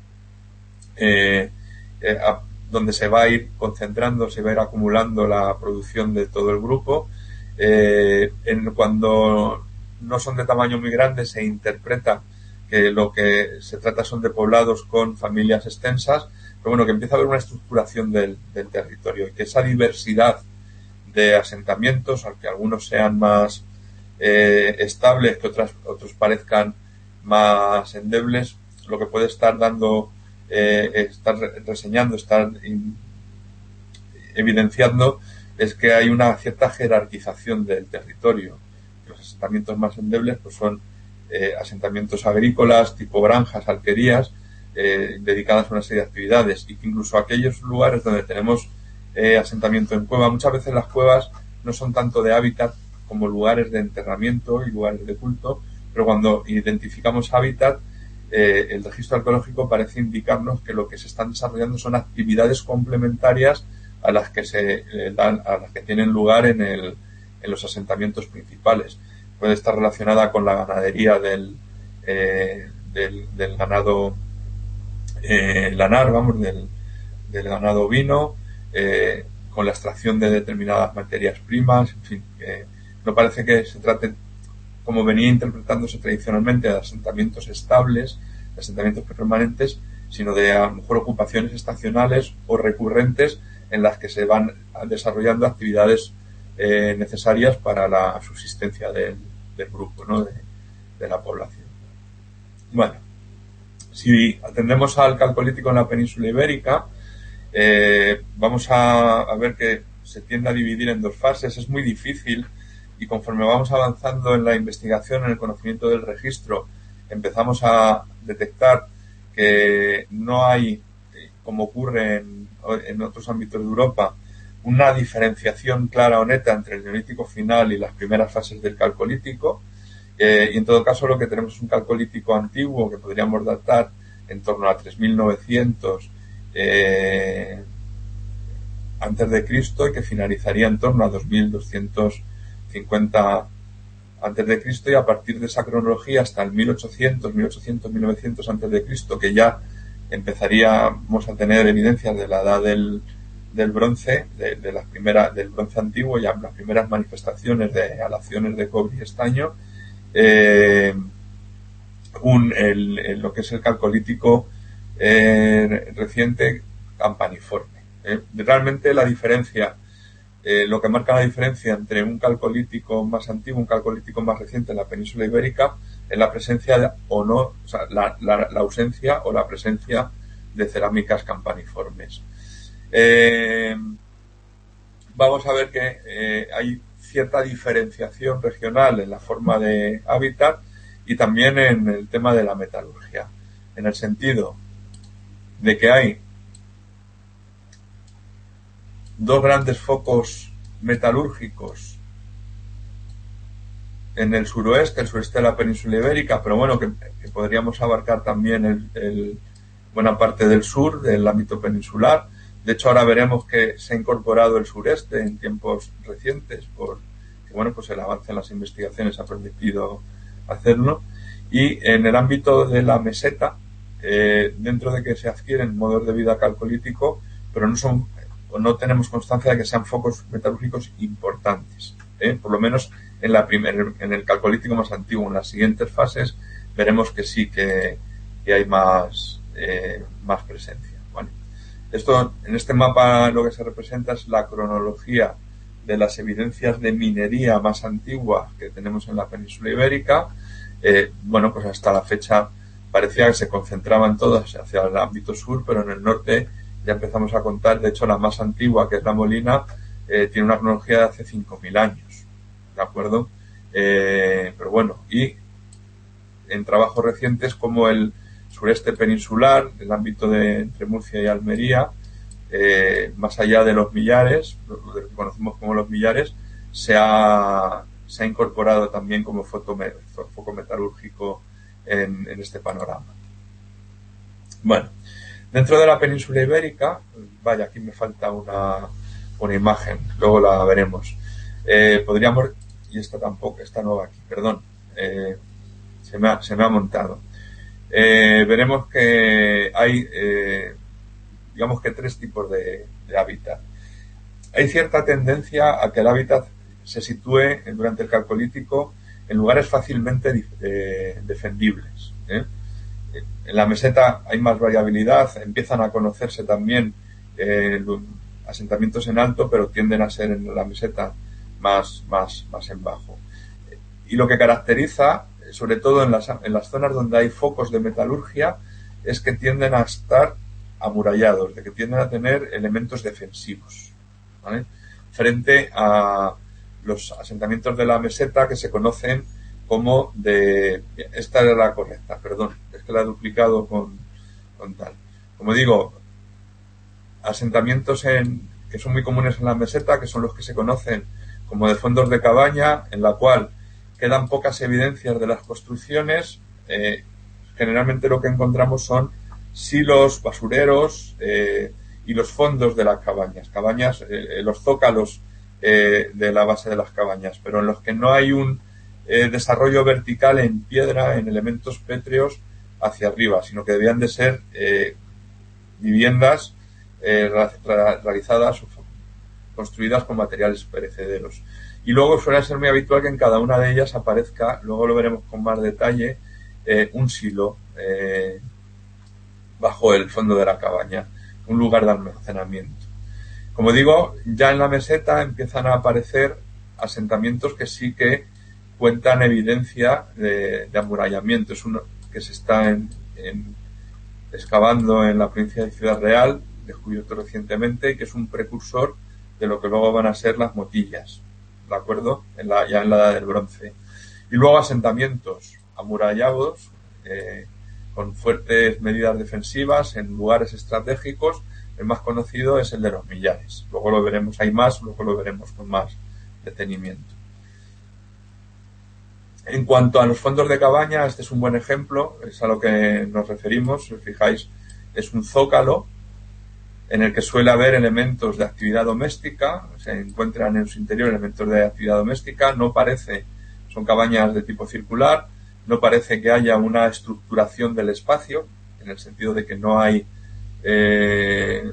eh, eh, a, donde se va a ir concentrando, se va a ir acumulando la producción de todo el grupo. Eh, en, cuando no son de tamaño muy grande, se interpreta que lo que se trata son de poblados con familias extensas, pero bueno, que empieza a haber una estructuración del, del territorio y que esa diversidad de asentamientos, aunque algunos sean más eh, estables, que otras, otros parezcan más endebles, lo que puede estar dando, eh, estar reseñando, estar in, evidenciando es que hay una cierta jerarquización del territorio. Los asentamientos más endebles pues son eh, asentamientos agrícolas, tipo granjas, alquerías, eh, dedicadas a una serie de actividades, y que incluso aquellos lugares donde tenemos eh, asentamiento en cueva, muchas veces las cuevas no son tanto de hábitat como lugares de enterramiento y lugares de culto, pero cuando identificamos hábitat, eh, el registro arqueológico parece indicarnos que lo que se están desarrollando son actividades complementarias a las que se eh, dan, a las que tienen lugar en el, en los asentamientos principales. Puede estar relacionada con la ganadería del, eh, del, del ganado eh, lanar, vamos, del, del ganado ovino, eh, con la extracción de determinadas materias primas, en fin, eh, no parece que se trate como venía interpretándose tradicionalmente, de asentamientos estables, de asentamientos permanentes, sino de a lo mejor ocupaciones estacionales o recurrentes en las que se van desarrollando actividades eh, necesarias para la subsistencia del, del grupo, ¿no? de, de la población. Bueno, si atendemos al calcolítico en la península ibérica, eh, vamos a, a ver que se tiende a dividir en dos fases. Es muy difícil, y conforme vamos avanzando en la investigación, en el conocimiento del registro, empezamos a detectar que no hay, como ocurre en, en otros ámbitos de Europa, una diferenciación clara o neta entre el neolítico final y las primeras fases del calcolítico. Eh, y en todo caso lo que tenemos es un calcolítico antiguo que podríamos datar en torno a tres mil novecientos eh, antes de Cristo, y que finalizaría en torno a dos mil doscientos cincuenta antes de Cristo, y a partir de esa cronología hasta el mil ochocientos, mil ochocientos, mil novecientos antes de Cristo, que ya empezaríamos a tener evidencias de la edad del, del bronce, de, de las primeras, del bronce antiguo, ya las primeras manifestaciones de alaciones de cobre y estaño, eh, un, el, el, lo que es el calcolítico eh, reciente campaniforme. Eh, realmente la diferencia, eh, lo que marca la diferencia entre un calcolítico más antiguo y un calcolítico más reciente en la península ibérica es la presencia de, o no, o sea, la, la, la ausencia o la presencia de cerámicas campaniformes. Eh, vamos a ver que eh, hay cierta diferenciación regional en la forma de hábitat y también en el tema de la metalurgia, en el sentido de que hay dos grandes focos metalúrgicos en el suroeste, el sureste de la península ibérica, pero bueno, que, que podríamos abarcar también el, el, buena parte del sur, del ámbito peninsular. De hecho, ahora veremos que se ha incorporado el sureste en tiempos recientes, porque bueno, pues el avance en las investigaciones ha permitido hacerlo. Y en el ámbito de la meseta, eh, dentro de que se adquieren modos de vida calcolítico, pero no son, no tenemos constancia de que sean focos metalúrgicos importantes, ¿eh? Por lo menos en la primer, en el calcolítico más antiguo. En las siguientes fases veremos que sí que, que hay más, eh, más presencia. Bueno, esto, en este mapa lo que se representa es la cronología de las evidencias de minería más antiguas que tenemos en la península ibérica. Eh, bueno, pues hasta la fecha parecía que se concentraban todas hacia el ámbito sur, pero en el norte ya empezamos a contar. De hecho, la más antigua, que es la Molina, eh, tiene una cronología de hace cinco mil años, ¿de acuerdo? Eh, pero bueno, y en trabajos recientes como el sureste peninsular, el ámbito de entre Murcia y Almería, eh, más allá de los millares, lo que conocemos como los millares, se ha, se ha incorporado también como foto, foco metalúrgico en, en este panorama. Bueno, dentro de la península ibérica, vaya, aquí me falta una, una imagen, luego la veremos. Eh, podríamos, y esta tampoco, esta nueva aquí, perdón, eh, se, me ha, se me ha montado. Eh, veremos que hay, eh, digamos que tres tipos de, de hábitat. Hay cierta tendencia a que el hábitat se sitúe durante el calcolítico en lugares fácilmente eh, defendibles, ¿eh? En la meseta hay más variabilidad, empiezan a conocerse también eh, asentamientos en alto, pero tienden a ser en la meseta más, más, más en bajo. Y lo que caracteriza, sobre todo en las, en las zonas donde hay focos de metalurgia, es que tienden a estar amurallados, de que tienden a tener elementos defensivos, ¿vale? Frente a los asentamientos de la meseta que se conocen como de... Esta era la correcta, perdón, es que la he duplicado con, con tal. Como digo, asentamientos en, que son muy comunes en la meseta, que son los que se conocen como de fondos de cabaña, en la cual quedan pocas evidencias de las construcciones. Eh, generalmente lo que encontramos son silos, basureros eh, y los fondos de las cabañas, cabañas, eh, los zócalos eh, de la base de las cabañas, pero en los que no hay un eh, desarrollo vertical en piedra, en elementos pétreos hacia arriba, sino que debían de ser eh, viviendas eh, realizadas o construidas con materiales perecederos. Y luego suele ser muy habitual que en cada una de ellas aparezca, luego lo veremos con más detalle, eh, un silo eh, bajo el fondo de la cabaña, un lugar de almacenamiento. Como digo, ya en la meseta empiezan a aparecer asentamientos que sí que cuentan evidencia de, de amurallamiento. Es uno que se está en, en, excavando en la provincia de Ciudad Real, descubierto recientemente, y que es un precursor de lo que luego van a ser las motillas, ¿de acuerdo? En la, ya en la edad del bronce. Y luego asentamientos amurallados, eh, con fuertes medidas defensivas en lugares estratégicos. El más conocido es el de los Millares. Luego lo veremos, hay más, luego lo veremos con más detenimiento. En cuanto a los fondos de cabaña, este es un buen ejemplo, es a lo que nos referimos. Si os fijáis, es un zócalo en el que suele haber elementos de actividad doméstica, se encuentran en su interior elementos de actividad doméstica, no parece, son cabañas de tipo circular, no parece que haya una estructuración del espacio, en el sentido de que no hay eh,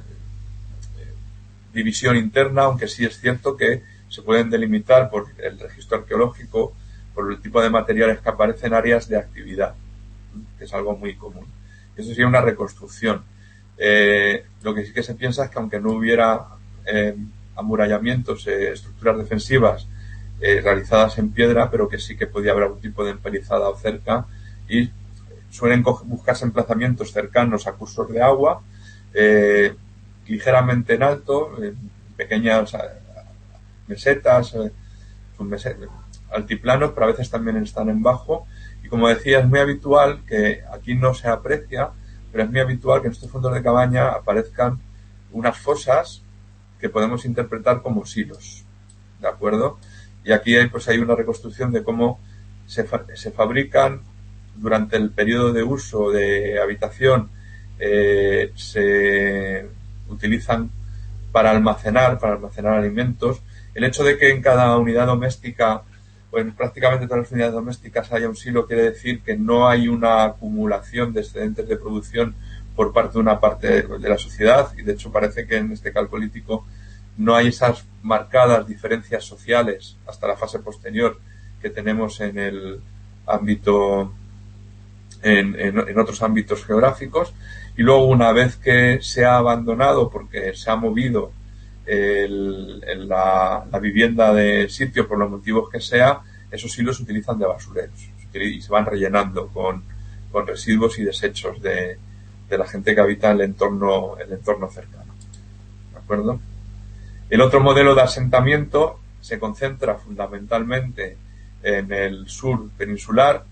división interna, aunque sí es cierto que se pueden delimitar por el registro arqueológico, por el tipo de materiales que aparecen, áreas de actividad, que es algo muy común. Eso sería una reconstrucción. Eh, lo que sí que se piensa es que aunque no hubiera eh, amurallamientos, eh, estructuras defensivas eh, realizadas en piedra, pero que sí que podía haber algún tipo de empalizada o cerca, y suelen buscarse emplazamientos cercanos a cursos de agua, eh, ligeramente en alto, eh, pequeñas mesetas, eh, mesetas, altiplanos, pero a veces también están en bajo. Y como decía, es muy habitual que aquí no se aprecia, pero es muy habitual que en estos fondos de cabaña aparezcan unas fosas que podemos interpretar como silos, ¿de acuerdo? Y aquí hay, pues hay una reconstrucción de cómo se, fa se fabrican durante el periodo de uso de habitación, eh, se utilizan para almacenar, para almacenar alimentos. El hecho de que en cada unidad doméstica, o en prácticamente todas las unidades domésticas, haya un silo, quiere decir que no hay una acumulación de excedentes de producción por parte de una parte de la sociedad, y de hecho parece que en este calcolítico no hay esas marcadas diferencias sociales hasta la fase posterior que tenemos en el ámbito, en, en, en otros ámbitos geográficos. Y luego, una vez que se ha abandonado porque se ha movido el, el, la, la vivienda de sitio por los motivos que sea, esos silos se utilizan de basureros y se van rellenando con, con residuos y desechos de, de la gente que habita el entorno, el entorno cercano. ¿De acuerdo? El otro modelo de asentamiento se concentra fundamentalmente en el sur peninsular.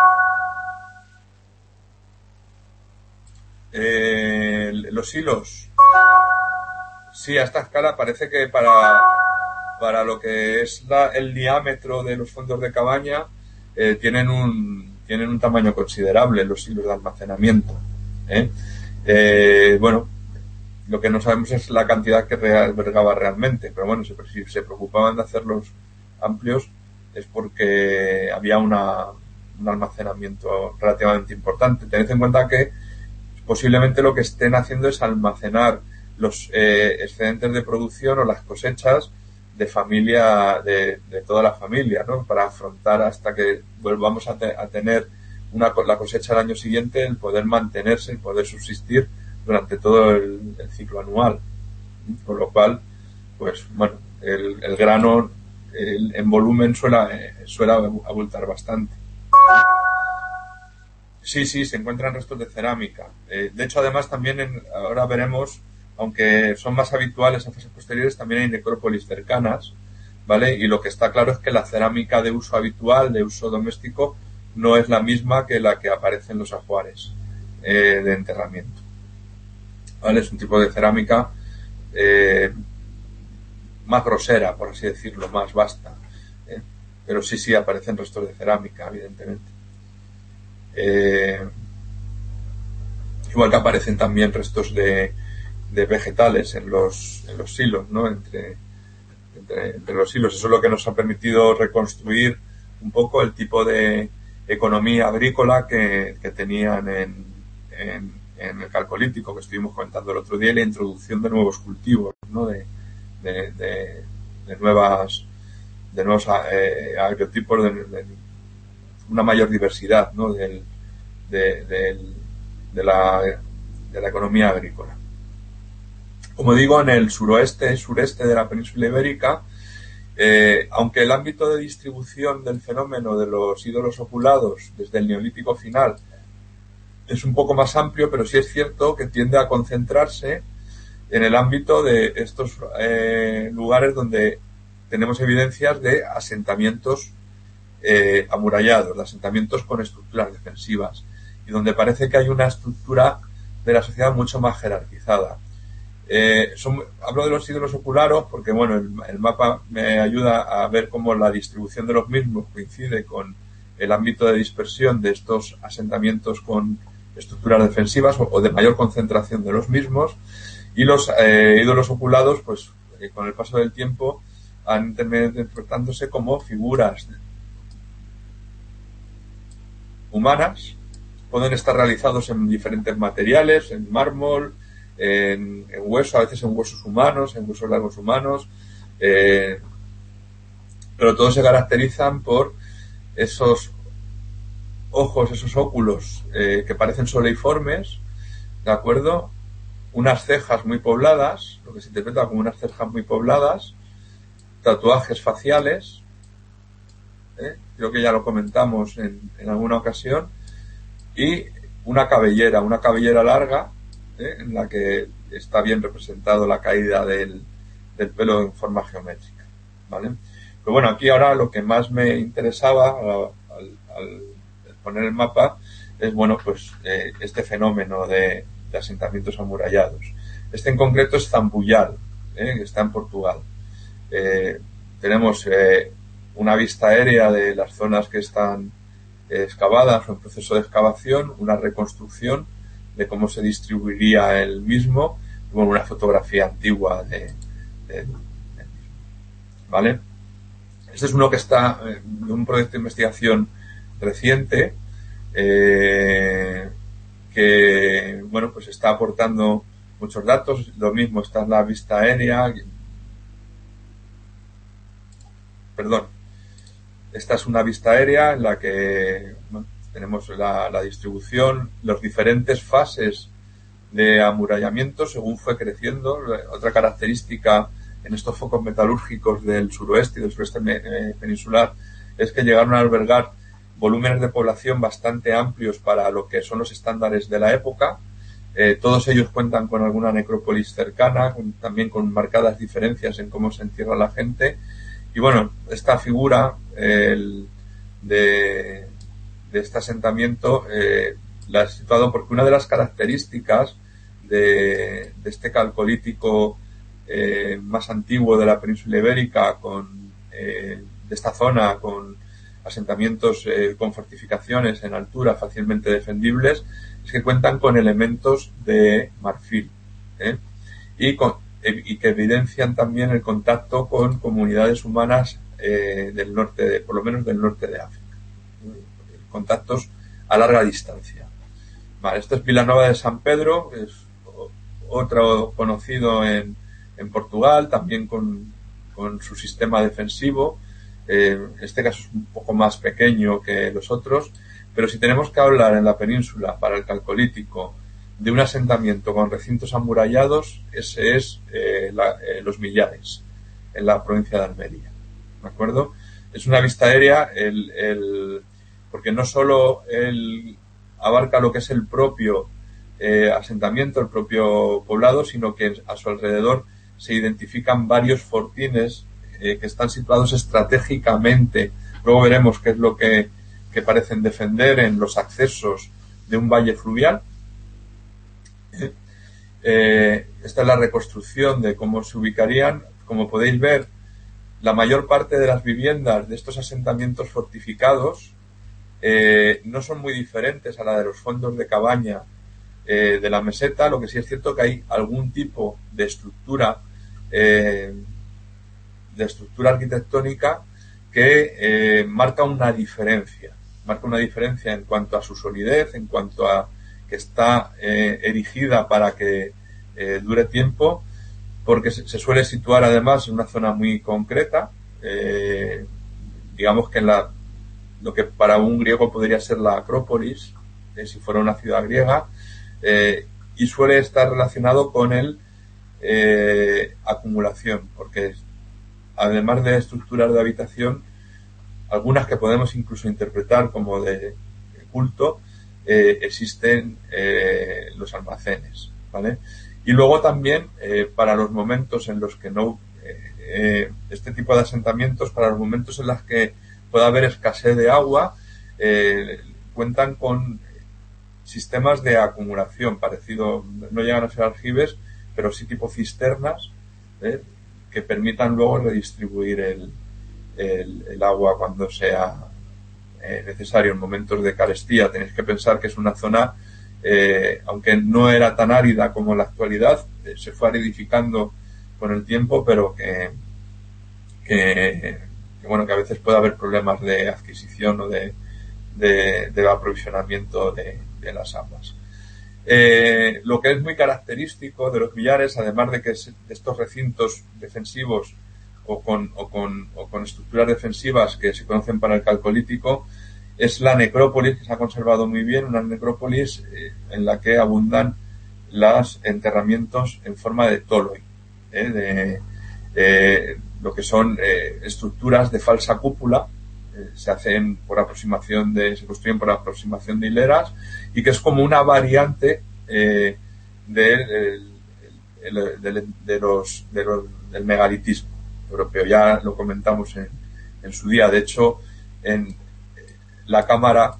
Eh, los silos, sí, a esta escala parece que para, para lo que es la, el diámetro de los fondos de cabaña, eh, tienen un tienen un tamaño considerable los silos de almacenamiento. ¿eh? Eh, bueno, lo que no sabemos es la cantidad que albergaba realmente, pero bueno, si, si se preocupaban de hacerlos amplios es porque había una, un almacenamiento relativamente importante. Tened en cuenta que posiblemente lo que estén haciendo es almacenar los eh, excedentes de producción o las cosechas de familia, de, de toda la familia, ¿no? Para afrontar hasta que volvamos a, te, a tener una, la cosecha del año siguiente, el poder mantenerse, el poder subsistir durante todo el, el ciclo anual. Con lo cual, pues bueno, el, el grano el, en volumen suele, suele abultar bastante. Sí, sí, se encuentran restos de cerámica. Eh, de hecho, además, también en, ahora veremos, aunque son más habituales en fases posteriores, también hay necrópolis cercanas, ¿vale? Y lo que está claro es que la cerámica de uso habitual, de uso doméstico, no es la misma que la que aparece en los ajuares eh, de enterramiento. ¿Vale? Es un tipo de cerámica eh, más grosera, por así decirlo, más vasta. ¿eh? Pero sí, sí, aparecen restos de cerámica, evidentemente. Eh, igual que aparecen también restos de, de vegetales en los, en los silos, ¿no? Entre, entre, entre los silos. Eso es lo que nos ha permitido reconstruir un poco el tipo de economía agrícola que, que tenían en, en, en el calcolítico que estuvimos comentando el otro día, y la introducción de nuevos cultivos, ¿no? De, de, de, de nuevas de nuevos eh, agrotipos, de, de una mayor diversidad, ¿no? del, de, de, de, la, de la economía agrícola. Como digo, en el suroeste y sureste de la península ibérica, eh, aunque el ámbito de distribución del fenómeno de los ídolos oculados desde el Neolítico final es un poco más amplio, pero sí es cierto que tiende a concentrarse en el ámbito de estos eh, lugares donde tenemos evidencias de asentamientos eh, amurallados, de asentamientos con estructuras defensivas, y donde parece que hay una estructura de la sociedad mucho más jerarquizada. Eh, son, hablo de los ídolos ocularos porque, bueno, el, el mapa me ayuda a ver cómo la distribución de los mismos coincide con el ámbito de dispersión de estos asentamientos con estructuras defensivas o, o de mayor concentración de los mismos, y los eh, ídolos oculados, pues eh, con el paso del tiempo han terminado interpretándose como figuras humanas. Pueden estar realizados en diferentes materiales, en mármol, en, en hueso, a veces en huesos humanos, en huesos largos humanos, eh, pero todos se caracterizan por esos ojos, esos óculos eh, que parecen soleiformes, ¿de acuerdo? Unas cejas muy pobladas, lo que se interpreta como unas cejas muy pobladas, tatuajes faciales, ¿eh? Creo que ya lo comentamos en, en alguna ocasión, y una cabellera, una cabellera larga, ¿eh? En la que está bien representado la caída del, del pelo en forma geométrica, ¿vale? Pero bueno, aquí ahora lo que más me interesaba al, al, al poner el mapa es, bueno, pues eh, este fenómeno de, de asentamientos amurallados. Este en concreto es Zambuyal, ¿eh? Que está en Portugal. Eh, tenemos eh, una vista aérea de las zonas que están eh, excavadas o en proceso de excavación, una reconstrucción de cómo se distribuiría el mismo, y bueno, una fotografía antigua de, de, de ¿vale? Este es uno que está eh, de un proyecto de investigación reciente, eh, que, bueno, pues está aportando muchos datos. Lo mismo está en la vista aérea. Perdón. Esta es una vista aérea en la que, bueno, tenemos la, la distribución, las diferentes fases de amurallamiento según fue creciendo. Otra característica en estos focos metalúrgicos del suroeste y del sureste eh, peninsular es que llegaron a albergar volúmenes de población bastante amplios para lo que son los estándares de la época. Eh, todos ellos cuentan con alguna necrópolis cercana, con, también con marcadas diferencias en cómo se entierra la gente. Y bueno, esta figura el, de, de este asentamiento eh, la he situado porque una de las características de, de este calcolítico eh, más antiguo de la península ibérica, con eh, de esta zona con asentamientos eh, con fortificaciones en altura fácilmente defendibles, es que cuentan con elementos de marfil, ¿eh? y, con, eh, y que evidencian también el contacto con comunidades humanas eh, del norte, de, por lo menos del norte de África, ¿eh? Contactos a larga distancia. Vale, esto es Vilanova de San Pedro, es otro conocido en, en Portugal, también con, con su sistema defensivo. Eh, en este caso es un poco más pequeño que los otros, pero si tenemos que hablar en la península para el calcolítico de un asentamiento con recintos amurallados, ese es eh, la, eh, Los Millares, en la provincia de Almería, ¿de acuerdo? Es una vista aérea el, el, porque no solo el, abarca lo que es el propio eh, asentamiento, el propio poblado, sino que a su alrededor se identifican varios fortines Eh, que están situados estratégicamente. Luego veremos qué es lo que, que parecen defender en los accesos de un valle fluvial. Eh, esta es la reconstrucción de cómo se ubicarían. Como podéis ver, la mayor parte de las viviendas de estos asentamientos fortificados eh, no son muy diferentes a la de los fondos de cabaña eh, de la meseta. Lo que sí es cierto que hay algún tipo de estructura eh, de estructura arquitectónica que eh, marca una diferencia, marca una diferencia en cuanto a su solidez, en cuanto a que está eh, erigida para que eh, dure tiempo, porque se, se suele situar además en una zona muy concreta, eh, digamos que en la, lo que para un griego podría ser la Acrópolis, eh, si fuera una ciudad griega, eh, y suele estar relacionado con el eh, acumulación, porque además de estructuras de habitación, algunas que podemos incluso interpretar como de, de culto, eh, existen eh, los almacenes, ¿vale? Y luego también eh, para los momentos en los que no eh, eh, este tipo de asentamientos, para los momentos en los que pueda haber escasez de agua, eh, cuentan con sistemas de acumulación parecido, no llegan a ser aljibes, pero sí tipo cisternas, ¿eh? que permitan luego redistribuir el, el, el agua cuando sea eh, necesario en momentos de carestía. Tenéis que pensar que es una zona, eh, aunque no era tan árida como en la actualidad, eh, se fue aridificando con el tiempo, pero que, que, que bueno, que a veces puede haber problemas de adquisición o de, de, de aprovisionamiento de, de las aguas. Eh, lo que es muy característico de los millares, además de que es de estos recintos defensivos o con, o con, o con estructuras defensivas que se conocen para el calcolítico, es la necrópolis, que se ha conservado muy bien, una necrópolis eh, en la que abundan los enterramientos en forma de toloi, eh, de eh, lo que son eh, estructuras de falsa cúpula. Eh, se hacen por aproximación de, se construyen por aproximación de hileras, y que es como una variante eh, de, de, de, de los, de los, del megalitismo europeo. Ya lo comentamos en, en su día. De hecho, en la cámara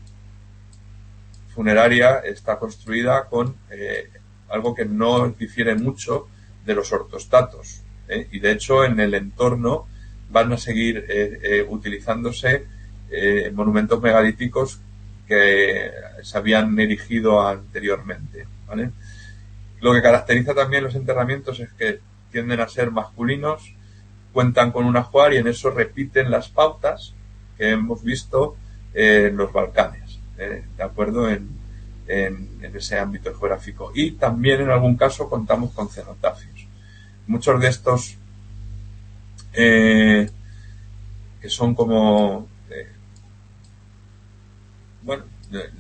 funeraria está construida con eh, algo que no difiere mucho de los ortostatos, ¿eh? Y de hecho en el entorno van a seguir eh, eh, utilizándose eh, monumentos megalíticos que se habían erigido anteriormente, ¿vale? Lo que caracteriza también los enterramientos es que tienden a ser masculinos, cuentan con un ajuar, y en eso repiten las pautas que hemos visto eh, en los Balcanes, eh, de acuerdo en, en, en ese ámbito geográfico. Y también en algún caso contamos con cenotafios. Muchos de estos eh, que son como eh, bueno eh,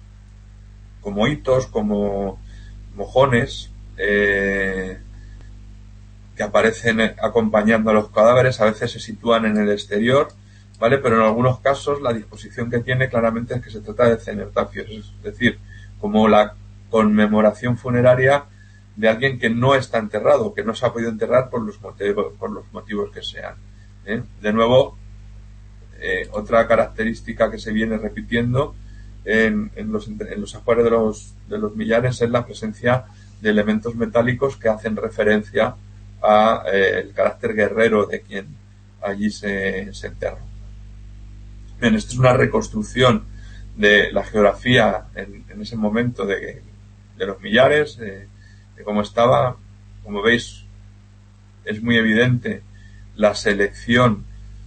como hitos, como mojones eh, que aparecen acompañando a los cadáveres, a veces se sitúan en el exterior, ¿vale? Pero en algunos casos la disposición que tiene claramente es que se trata de cenotafios, es decir, como la conmemoración funeraria de alguien que no está enterrado, que no se ha podido enterrar por los motivos, por los motivos que sean, ¿eh? De nuevo, eh, otra característica que se viene repitiendo en, en los, en los ajuares de los, de los millares es la presencia de elementos metálicos que hacen referencia a eh, el carácter guerrero de quien allí se, se enterra. Bien, esta es una reconstrucción de la geografía en, en ese momento de, de los millares, eh, de cómo estaba. Como veis, es muy evidente la selección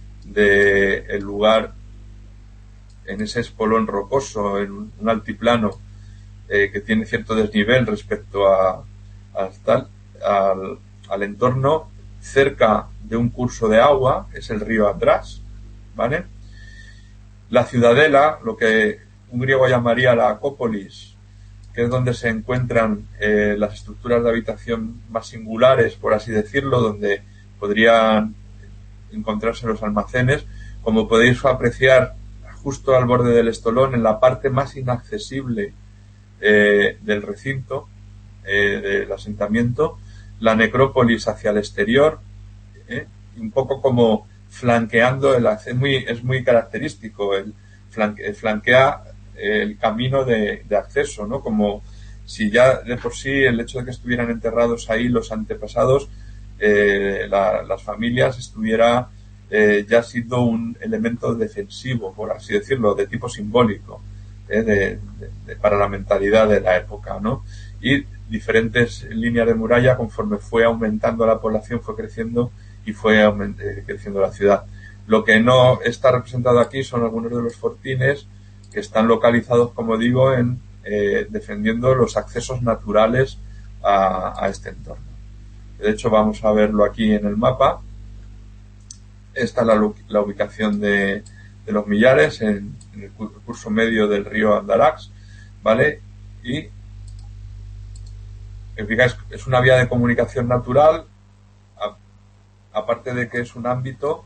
del lugar en ese espolón rocoso, en un altiplano eh, que tiene cierto desnivel respecto a, a tal, al, al entorno, cerca de un curso de agua, que es el río András, ¿vale? La ciudadela, lo que un griego llamaría la Acópolis, que es donde se encuentran eh, las estructuras de habitación más singulares, por así decirlo, donde podrían encontrarse los almacenes. Como podéis apreciar, justo al borde del estolón, en la parte más inaccesible eh, del recinto, eh, del asentamiento, la necrópolis hacia el exterior, eh, un poco como flanqueando el es muy es muy característico el, flanque, el flanquea el camino de, de acceso, ¿no? Como si ya de por sí el hecho de que estuvieran enterrados ahí los antepasados, eh, la, las familias, estuviera eh, ya siendo un elemento defensivo, por así decirlo, de tipo simbólico, eh, de, de, de, para la mentalidad de la época, ¿no? Y diferentes líneas de muralla, conforme fue aumentando la población, fue creciendo y fue aument- eh, creciendo la ciudad. Lo que no está representado aquí son algunos de los fortines que están localizados, como digo, en eh, defendiendo los accesos naturales a, a este entorno. De hecho, vamos a verlo aquí en el mapa. Esta es la, la ubicación de, de los Millares en, en el curso medio del río Andarax, ¿vale? Y fijáis, es una vía de comunicación natural, a, aparte de que es un ámbito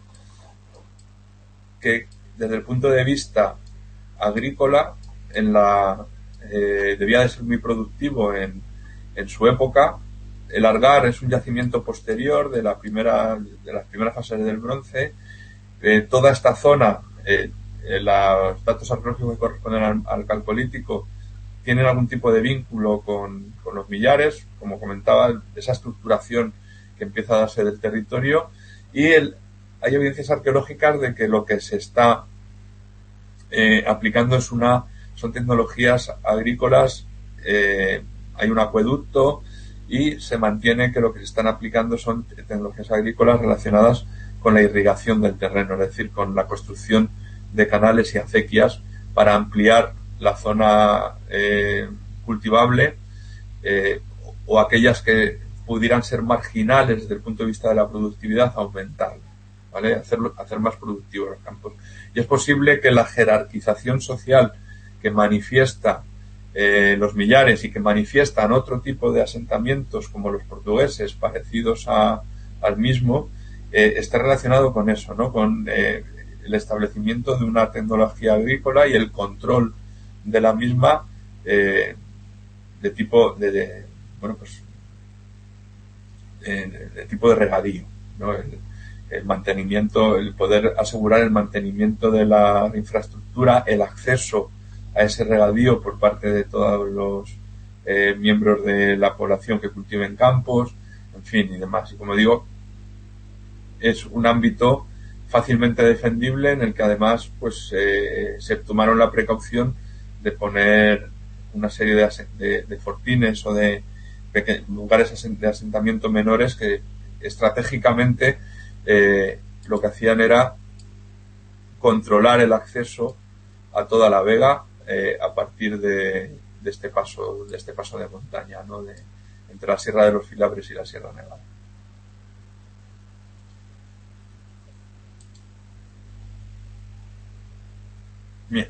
que desde el punto de vista agrícola en la eh, debía de ser muy productivo en, en su época. El Argar es un yacimiento posterior de la primera de las primeras fases del bronce. Eh, toda esta zona, eh, eh, los datos arqueológicos que corresponden al, al calcolítico tienen algún tipo de vínculo con, con los Millares, como comentaba, esa estructuración que empieza a darse del territorio, y el, hay evidencias arqueológicas de que lo que se está eh, aplicando es una son tecnologías agrícolas, eh, hay un acueducto y se mantiene que lo que se están aplicando son tecnologías agrícolas relacionadas con la irrigación del terreno, es decir, con la construcción de canales y acequias para ampliar la zona eh, cultivable eh, o aquellas que pudieran ser marginales desde el punto de vista de la productividad, aumentar, ¿vale? Hacerlo, hacer más productivos los campos. Y es posible que la jerarquización social que manifiesta eh, los Millares y que manifiestan otro tipo de asentamientos como los portugueses parecidos a, al mismo, eh, esté relacionado con eso, ¿no? Con eh, el establecimiento de una tecnología agrícola y el control de la misma eh, de tipo de, de bueno pues de, de tipo de regadío, ¿no? El, el mantenimiento, el poder asegurar el mantenimiento de la infraestructura, el acceso a ese regadío por parte de todos los eh, miembros de la población que cultiven campos, en fin, y demás. Y como digo, es un ámbito fácilmente defendible en el que además pues eh, se tomaron la precaución de poner una serie de, de, de fortines o de lugares de asentamiento menores que estratégicamente eh, lo que hacían era controlar el acceso a toda la vega eh, a partir de, de este paso de este paso de montaña, ¿no? De, entre la Sierra de los Filabres y la Sierra Nevada. Bien.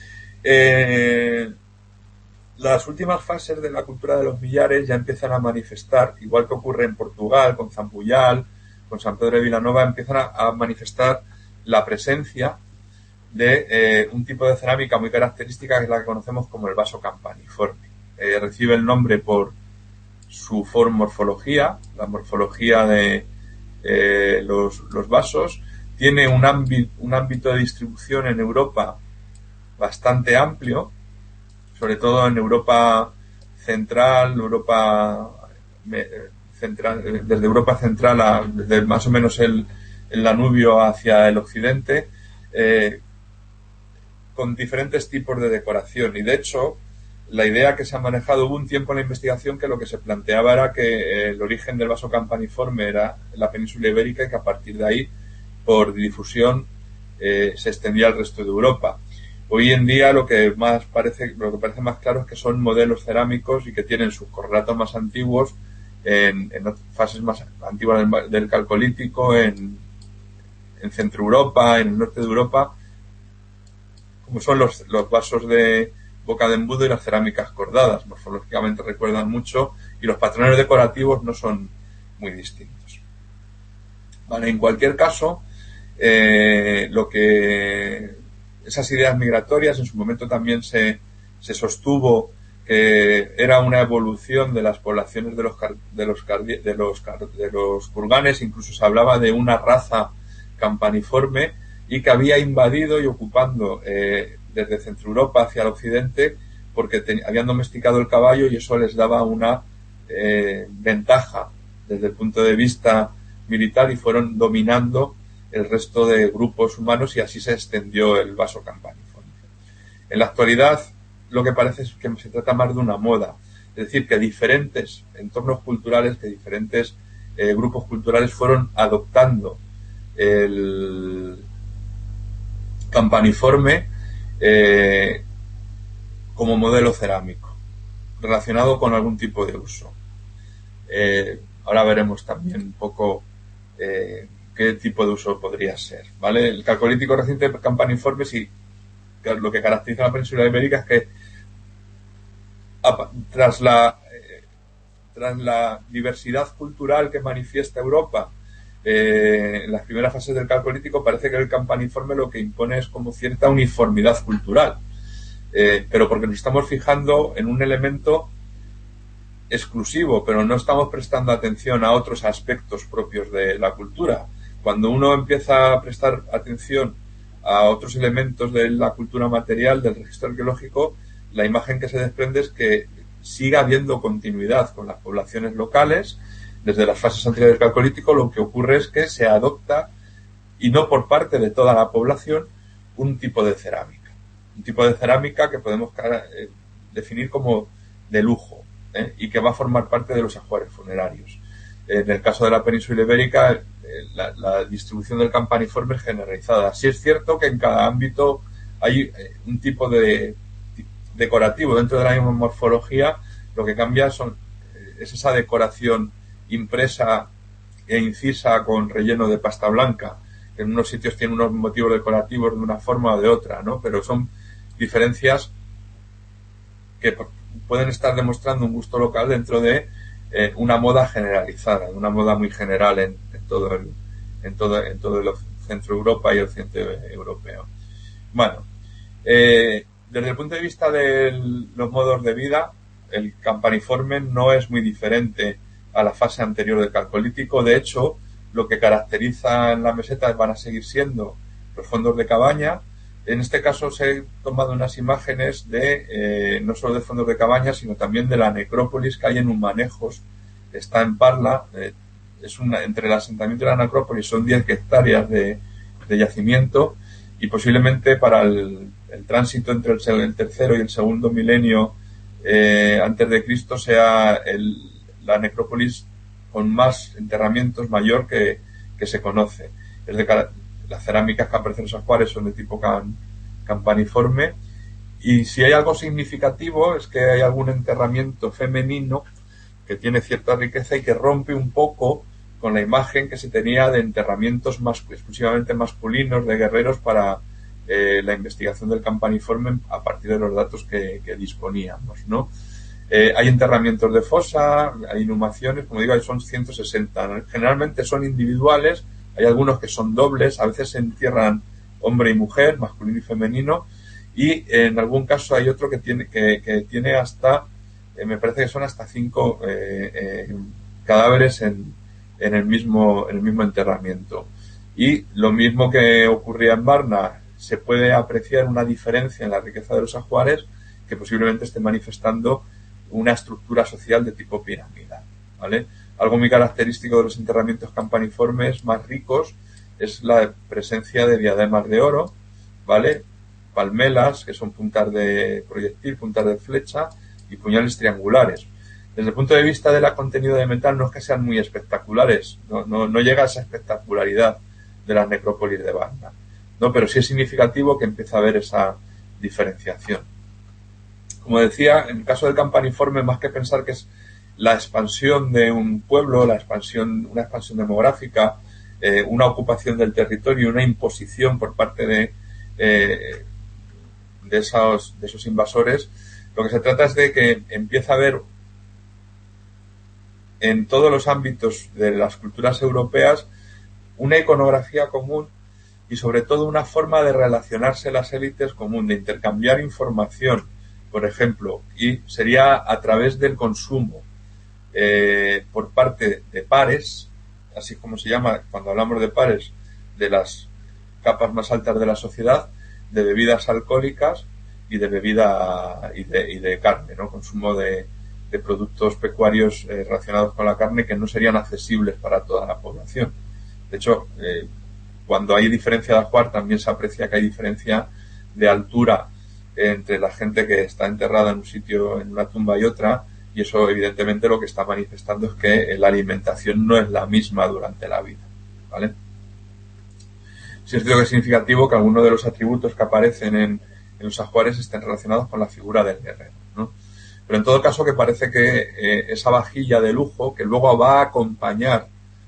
Eh, las últimas fases de la cultura de los Millares ya empiezan a manifestar, igual que ocurre en Portugal, con Zambuyal, con San Pedro de Vilanova, empiezan a, a manifestar la presencia de eh, un tipo de cerámica muy característica que es la que conocemos como el vaso campaniforme. Eh, recibe el nombre por su forma morfología, la morfología de eh, los, los vasos. Tiene un ámbito, un ámbito de distribución en Europa bastante amplio, sobre todo en Europa central, Europa central, desde Europa central a, desde más o menos el, el Danubio hacia el occidente, eh, con diferentes tipos de decoración. Y de hecho, la idea que se ha manejado, hubo un tiempo en la investigación que lo que se planteaba era que el origen del vaso campaniforme era la península ibérica y que a partir de ahí, por difusión, eh, se extendía al resto de Europa. Hoy en día lo que más parece, lo que parece más claro es que son modelos cerámicos y que tienen sus correlatos más antiguos en, en fases más antiguas del, del calcolítico, en, en Centro Europa, en el norte de Europa, como son los, los vasos de boca de embudo y las cerámicas cordadas. Morfológicamente recuerdan mucho y los patrones decorativos no son muy distintos. Vale, en cualquier caso, eh, lo que esas ideas migratorias en su momento también se, se sostuvo que era una evolución de las poblaciones de los de los de los de los kurganes, incluso se hablaba de una raza campaniforme y que había invadido y ocupando eh, desde Centro Europa hacia el occidente porque ten, habían domesticado el caballo y eso les daba una eh, ventaja desde el punto de vista militar y fueron dominando el resto de grupos humanos y así se extendió el vaso campaniforme. En la actualidad lo que parece es que se trata más de una moda, es decir, que diferentes entornos culturales, que diferentes eh, grupos culturales fueron adoptando el campaniforme eh, como modelo cerámico, relacionado con algún tipo de uso. Eh, ahora veremos también un poco eh, qué tipo de uso podría ser, ¿vale? El calcolítico reciente campaniforme, sí, lo que caracteriza a la península ibérica es que tras la eh, tras la diversidad cultural que manifiesta Europa eh, en las primeras fases del calcolítico, parece que el campaniforme lo que impone es como cierta uniformidad cultural, eh, pero porque nos estamos fijando en un elemento exclusivo, pero no estamos prestando atención a otros aspectos propios de la cultura. Cuando uno empieza a prestar atención a otros elementos de la cultura material, del registro arqueológico, la imagen que se desprende es que siga habiendo continuidad con las poblaciones locales. Desde las fases anteriores del calcolítico, lo que ocurre es que se adopta, y no por parte de toda la población, un tipo de cerámica. Un tipo de cerámica que podemos eh, definir como de lujo, ¿eh? Y que va a formar parte de los ajuares funerarios. En el caso de la península ibérica, eh, la, la distribución del campaniforme es generalizada. Sí es cierto que en cada ámbito hay eh, un tipo de decorativo dentro de la misma morfología. Lo que cambia son eh, es esa decoración impresa e incisa con relleno de pasta blanca. En unos sitios tiene unos motivos decorativos de una forma o de otra, ¿no? Pero son diferencias que pueden estar demostrando un gusto local dentro de eh, una moda generalizada, una moda muy general en, en todo el en todo en todo el centro Europa y el occidente europeo. Bueno, eh, desde el punto de vista de los modos de vida, el campaniforme no es muy diferente a la fase anterior del calcolítico. De hecho, lo que caracteriza en la meseta van a seguir siendo los fondos de cabaña. En este caso se han tomado unas imágenes de eh, no solo de fondos de cabaña, sino también de la necrópolis que hay en Humanejos. Está en Parla. Eh, es una, entre el asentamiento y la necrópolis son diez hectáreas de, de yacimiento, y posiblemente para el, el tránsito entre el, el tercero y el segundo milenio eh, antes de Cristo sea el, la necrópolis con más enterramientos mayor que, que se conoce. Es de, las cerámicas que aparecen en esos ajuares son de tipo can, campaniforme, y si hay algo significativo es que hay algún enterramiento femenino que tiene cierta riqueza y que rompe un poco con la imagen que se tenía de enterramientos más, exclusivamente masculinos de guerreros para eh, la investigación del campaniforme a partir de los datos que, que disponíamos, ¿no? Eh, hay enterramientos de fosa, hay inhumaciones, como digo, son ciento sesenta. Generalmente son individuales, hay algunos que son dobles, a veces se entierran hombre y mujer, masculino y femenino, y en algún caso hay otro que tiene que, que tiene hasta, eh, me parece que son hasta cinco eh, eh, cadáveres en, en el mismo en el mismo enterramiento. Y lo mismo que ocurría en Varna, se puede apreciar una diferencia en la riqueza de los ajuares que posiblemente esté manifestando una estructura social de tipo piramidal, ¿vale? Algo muy característico de los enterramientos campaniformes más ricos es la presencia de diademas de oro, ¿vale? Palmelas, que son puntas de proyectil, puntas de flecha, y puñales triangulares. Desde el punto de vista del contenido de metal no es que sean muy espectaculares, no, no, no llega a esa espectacularidad de las necrópolis de Varna, ¿no? Pero sí es significativo que empieza a haber esa diferenciación. Como decía, en el caso del campaniforme, más que pensar que es la expansión de un pueblo, la expansión, una expansión demográfica, eh, una ocupación del territorio, una imposición por parte de, eh, de, esos, de esos invasores, lo que se trata es de que empieza a haber en todos los ámbitos de las culturas europeas una iconografía común y sobre todo una forma de relacionarse las élites común, de intercambiar información, por ejemplo, y sería a través del consumo eh, por parte de pares, así como se llama cuando hablamos de pares, de las capas más altas de la sociedad, de bebidas alcohólicas y de bebida y de, y de carne, ¿no? Consumo de, de productos pecuarios eh, relacionados con la carne que no serían accesibles para toda la población. De hecho, eh, cuando hay diferencia de ajuar también se aprecia que hay diferencia de altura entre la gente que está enterrada en un sitio, en una tumba y otra, y eso evidentemente lo que está manifestando es que la alimentación no es la misma durante la vida, ¿vale? Sí es cierto que es significativo que algunos de los atributos que aparecen en, en los ajuares estén relacionados con la figura del guerrero, ¿no? Pero en todo caso que parece que eh, esa vajilla de lujo que luego va a acompañar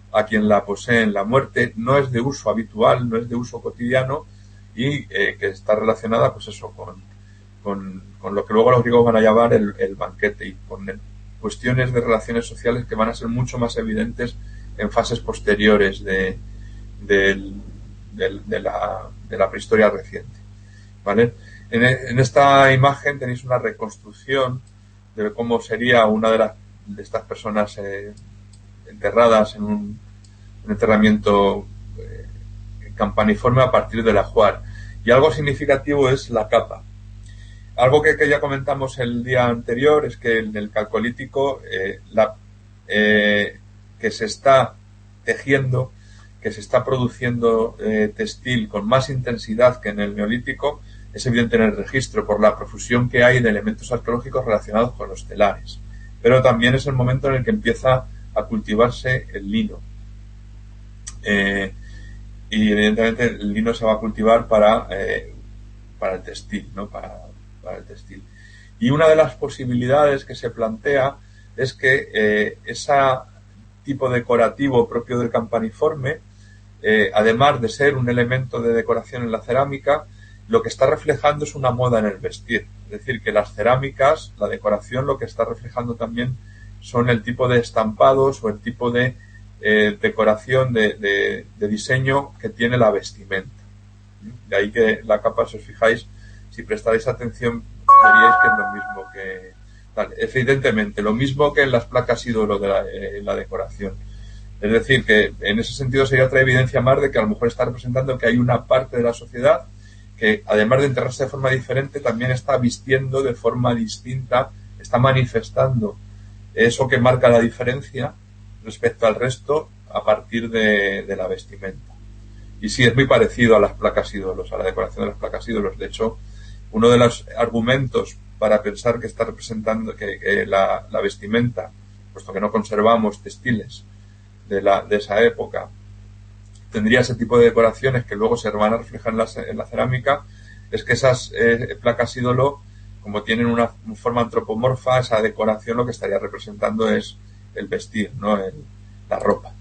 a quien la posee en la muerte, no es de uso habitual, no es de uso cotidiano y eh, que está relacionada, pues eso, con, con, con lo que luego los griegos van a llamar el, el banquete y con el, cuestiones de relaciones sociales que van a ser mucho más evidentes en fases posteriores de, de, de, de, la, de la prehistoria reciente. ¿Vale? En, en esta imagen tenéis una reconstrucción de cómo sería una de, las, de estas personas eh, enterradas en un, un enterramiento eh, campaniforme a partir del ajuar. Y algo significativo es la capa. Algo que, que ya comentamos el día anterior es que en el calcolítico eh, la, eh, que se está tejiendo, que se está produciendo eh, textil con más intensidad que en el neolítico, es evidente en el registro por la profusión que hay de elementos arqueológicos relacionados con los telares. Pero también es el momento en el que empieza a cultivarse el lino. Eh, y evidentemente el lino se va a cultivar para, eh, para el textil, ¿no? Para, para el textil. Y una de las posibilidades que se plantea es que eh, ese tipo decorativo propio del campaniforme, eh, además de ser un elemento de decoración en la cerámica, lo que está reflejando es una moda en el vestir. Es decir, que las cerámicas, la decoración, lo que está reflejando también son el tipo de estampados o el tipo de eh, decoración de, de, de diseño que tiene la vestimenta. De ahí que la capa, si os fijáis, si prestáis atención, veríais que es lo mismo que... Vale, evidentemente, lo mismo que en las placas ídolo de la, eh, la decoración. Es decir, que en ese sentido sería otra evidencia más de que a lo mejor está representando que hay una parte de la sociedad que, además de enterrarse de forma diferente, también está vistiendo de forma distinta, está manifestando eso que marca la diferencia respecto al resto a partir de, de la vestimenta. Y sí, es muy parecido a las placas ídolos, a la decoración de las placas ídolos. De hecho, uno de los argumentos para pensar que está representando que, que la, la vestimenta, puesto que no conservamos textiles de, la, de esa época, tendría ese tipo de decoraciones que luego se van a reflejar en la, en la cerámica, es que esas eh, placas ídolo, como tienen una, una forma antropomorfa, esa decoración lo que estaría representando es el vestir, ¿no? El, la ropa.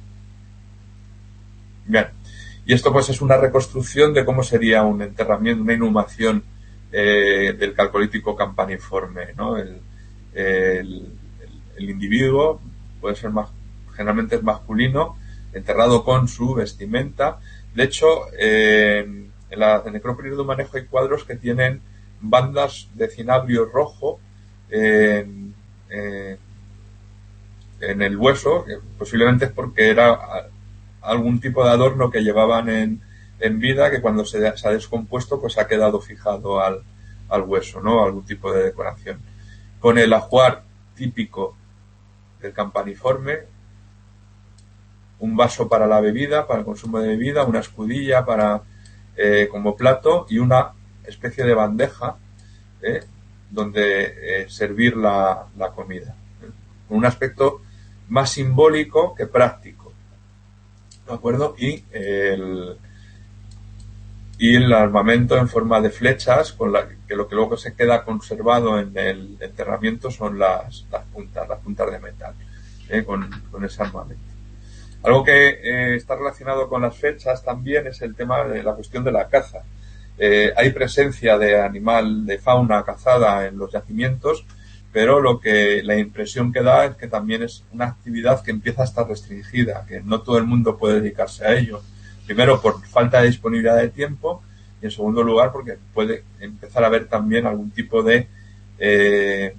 Bien. Y esto pues es una reconstrucción de cómo sería un enterramiento, una inhumación eh, del calcolítico campaniforme, ¿no? El, el, el individuo puede ser más, generalmente es masculino, enterrado con su vestimenta. De hecho, eh, en la necrópolis de Humanejo hay cuadros que tienen bandas de cinabrio rojo eh, eh, en el hueso, que posiblemente es porque era algún tipo de adorno que llevaban en, en vida, que cuando se, se ha descompuesto pues ha quedado fijado al, al hueso, ¿no? Algún tipo de decoración. Con el ajuar típico del campaniforme, un vaso para la bebida, para el consumo de bebida, una escudilla para eh, como plato y una especie de bandeja eh, donde eh, servir la, la comida. ¿eh? Con un aspecto más simbólico que práctico. ¿De acuerdo? Y el, y el armamento en forma de flechas, con la que lo que luego se queda conservado en el enterramiento son las, las puntas, las puntas de metal, ¿eh? con, con ese armamento. Algo que eh, está relacionado con las fechas también es el tema de la cuestión de la caza. Eh, hay presencia de animal, de fauna cazada en los yacimientos, pero lo que la impresión que da es que también es una actividad que empieza a estar restringida, que no todo el mundo puede dedicarse a ello. Primero, por falta de disponibilidad de tiempo, y en segundo lugar, porque puede empezar a haber también algún tipo de eh,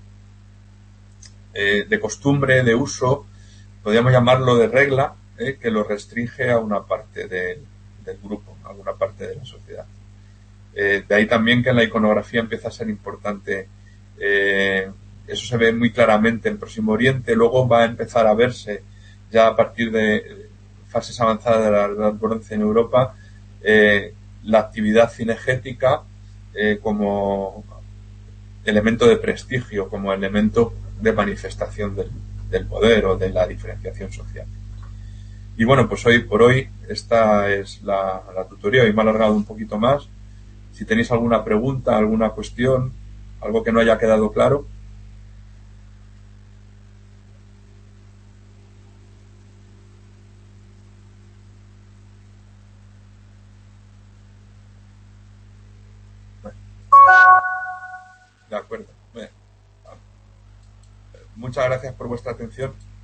eh, de costumbre, de uso, podríamos llamarlo de regla, eh, que lo restringe a una parte de, del grupo, a alguna parte de la sociedad. Eh, de ahí también que en la iconografía empieza a ser importante. Eh, eso se ve muy claramente en Próximo Oriente, luego va a empezar a verse ya a partir de fases avanzadas de la Edad del Bronce en Europa, eh, la actividad cinegética eh, como elemento de prestigio, como elemento de manifestación del, del poder o de la diferenciación social. Y bueno, pues hoy por hoy esta es la, la tutoría, hoy me he alargado un poquito más. Si tenéis alguna pregunta, alguna cuestión, algo que no haya quedado claro. De acuerdo. Bueno, muchas gracias por vuestra atención.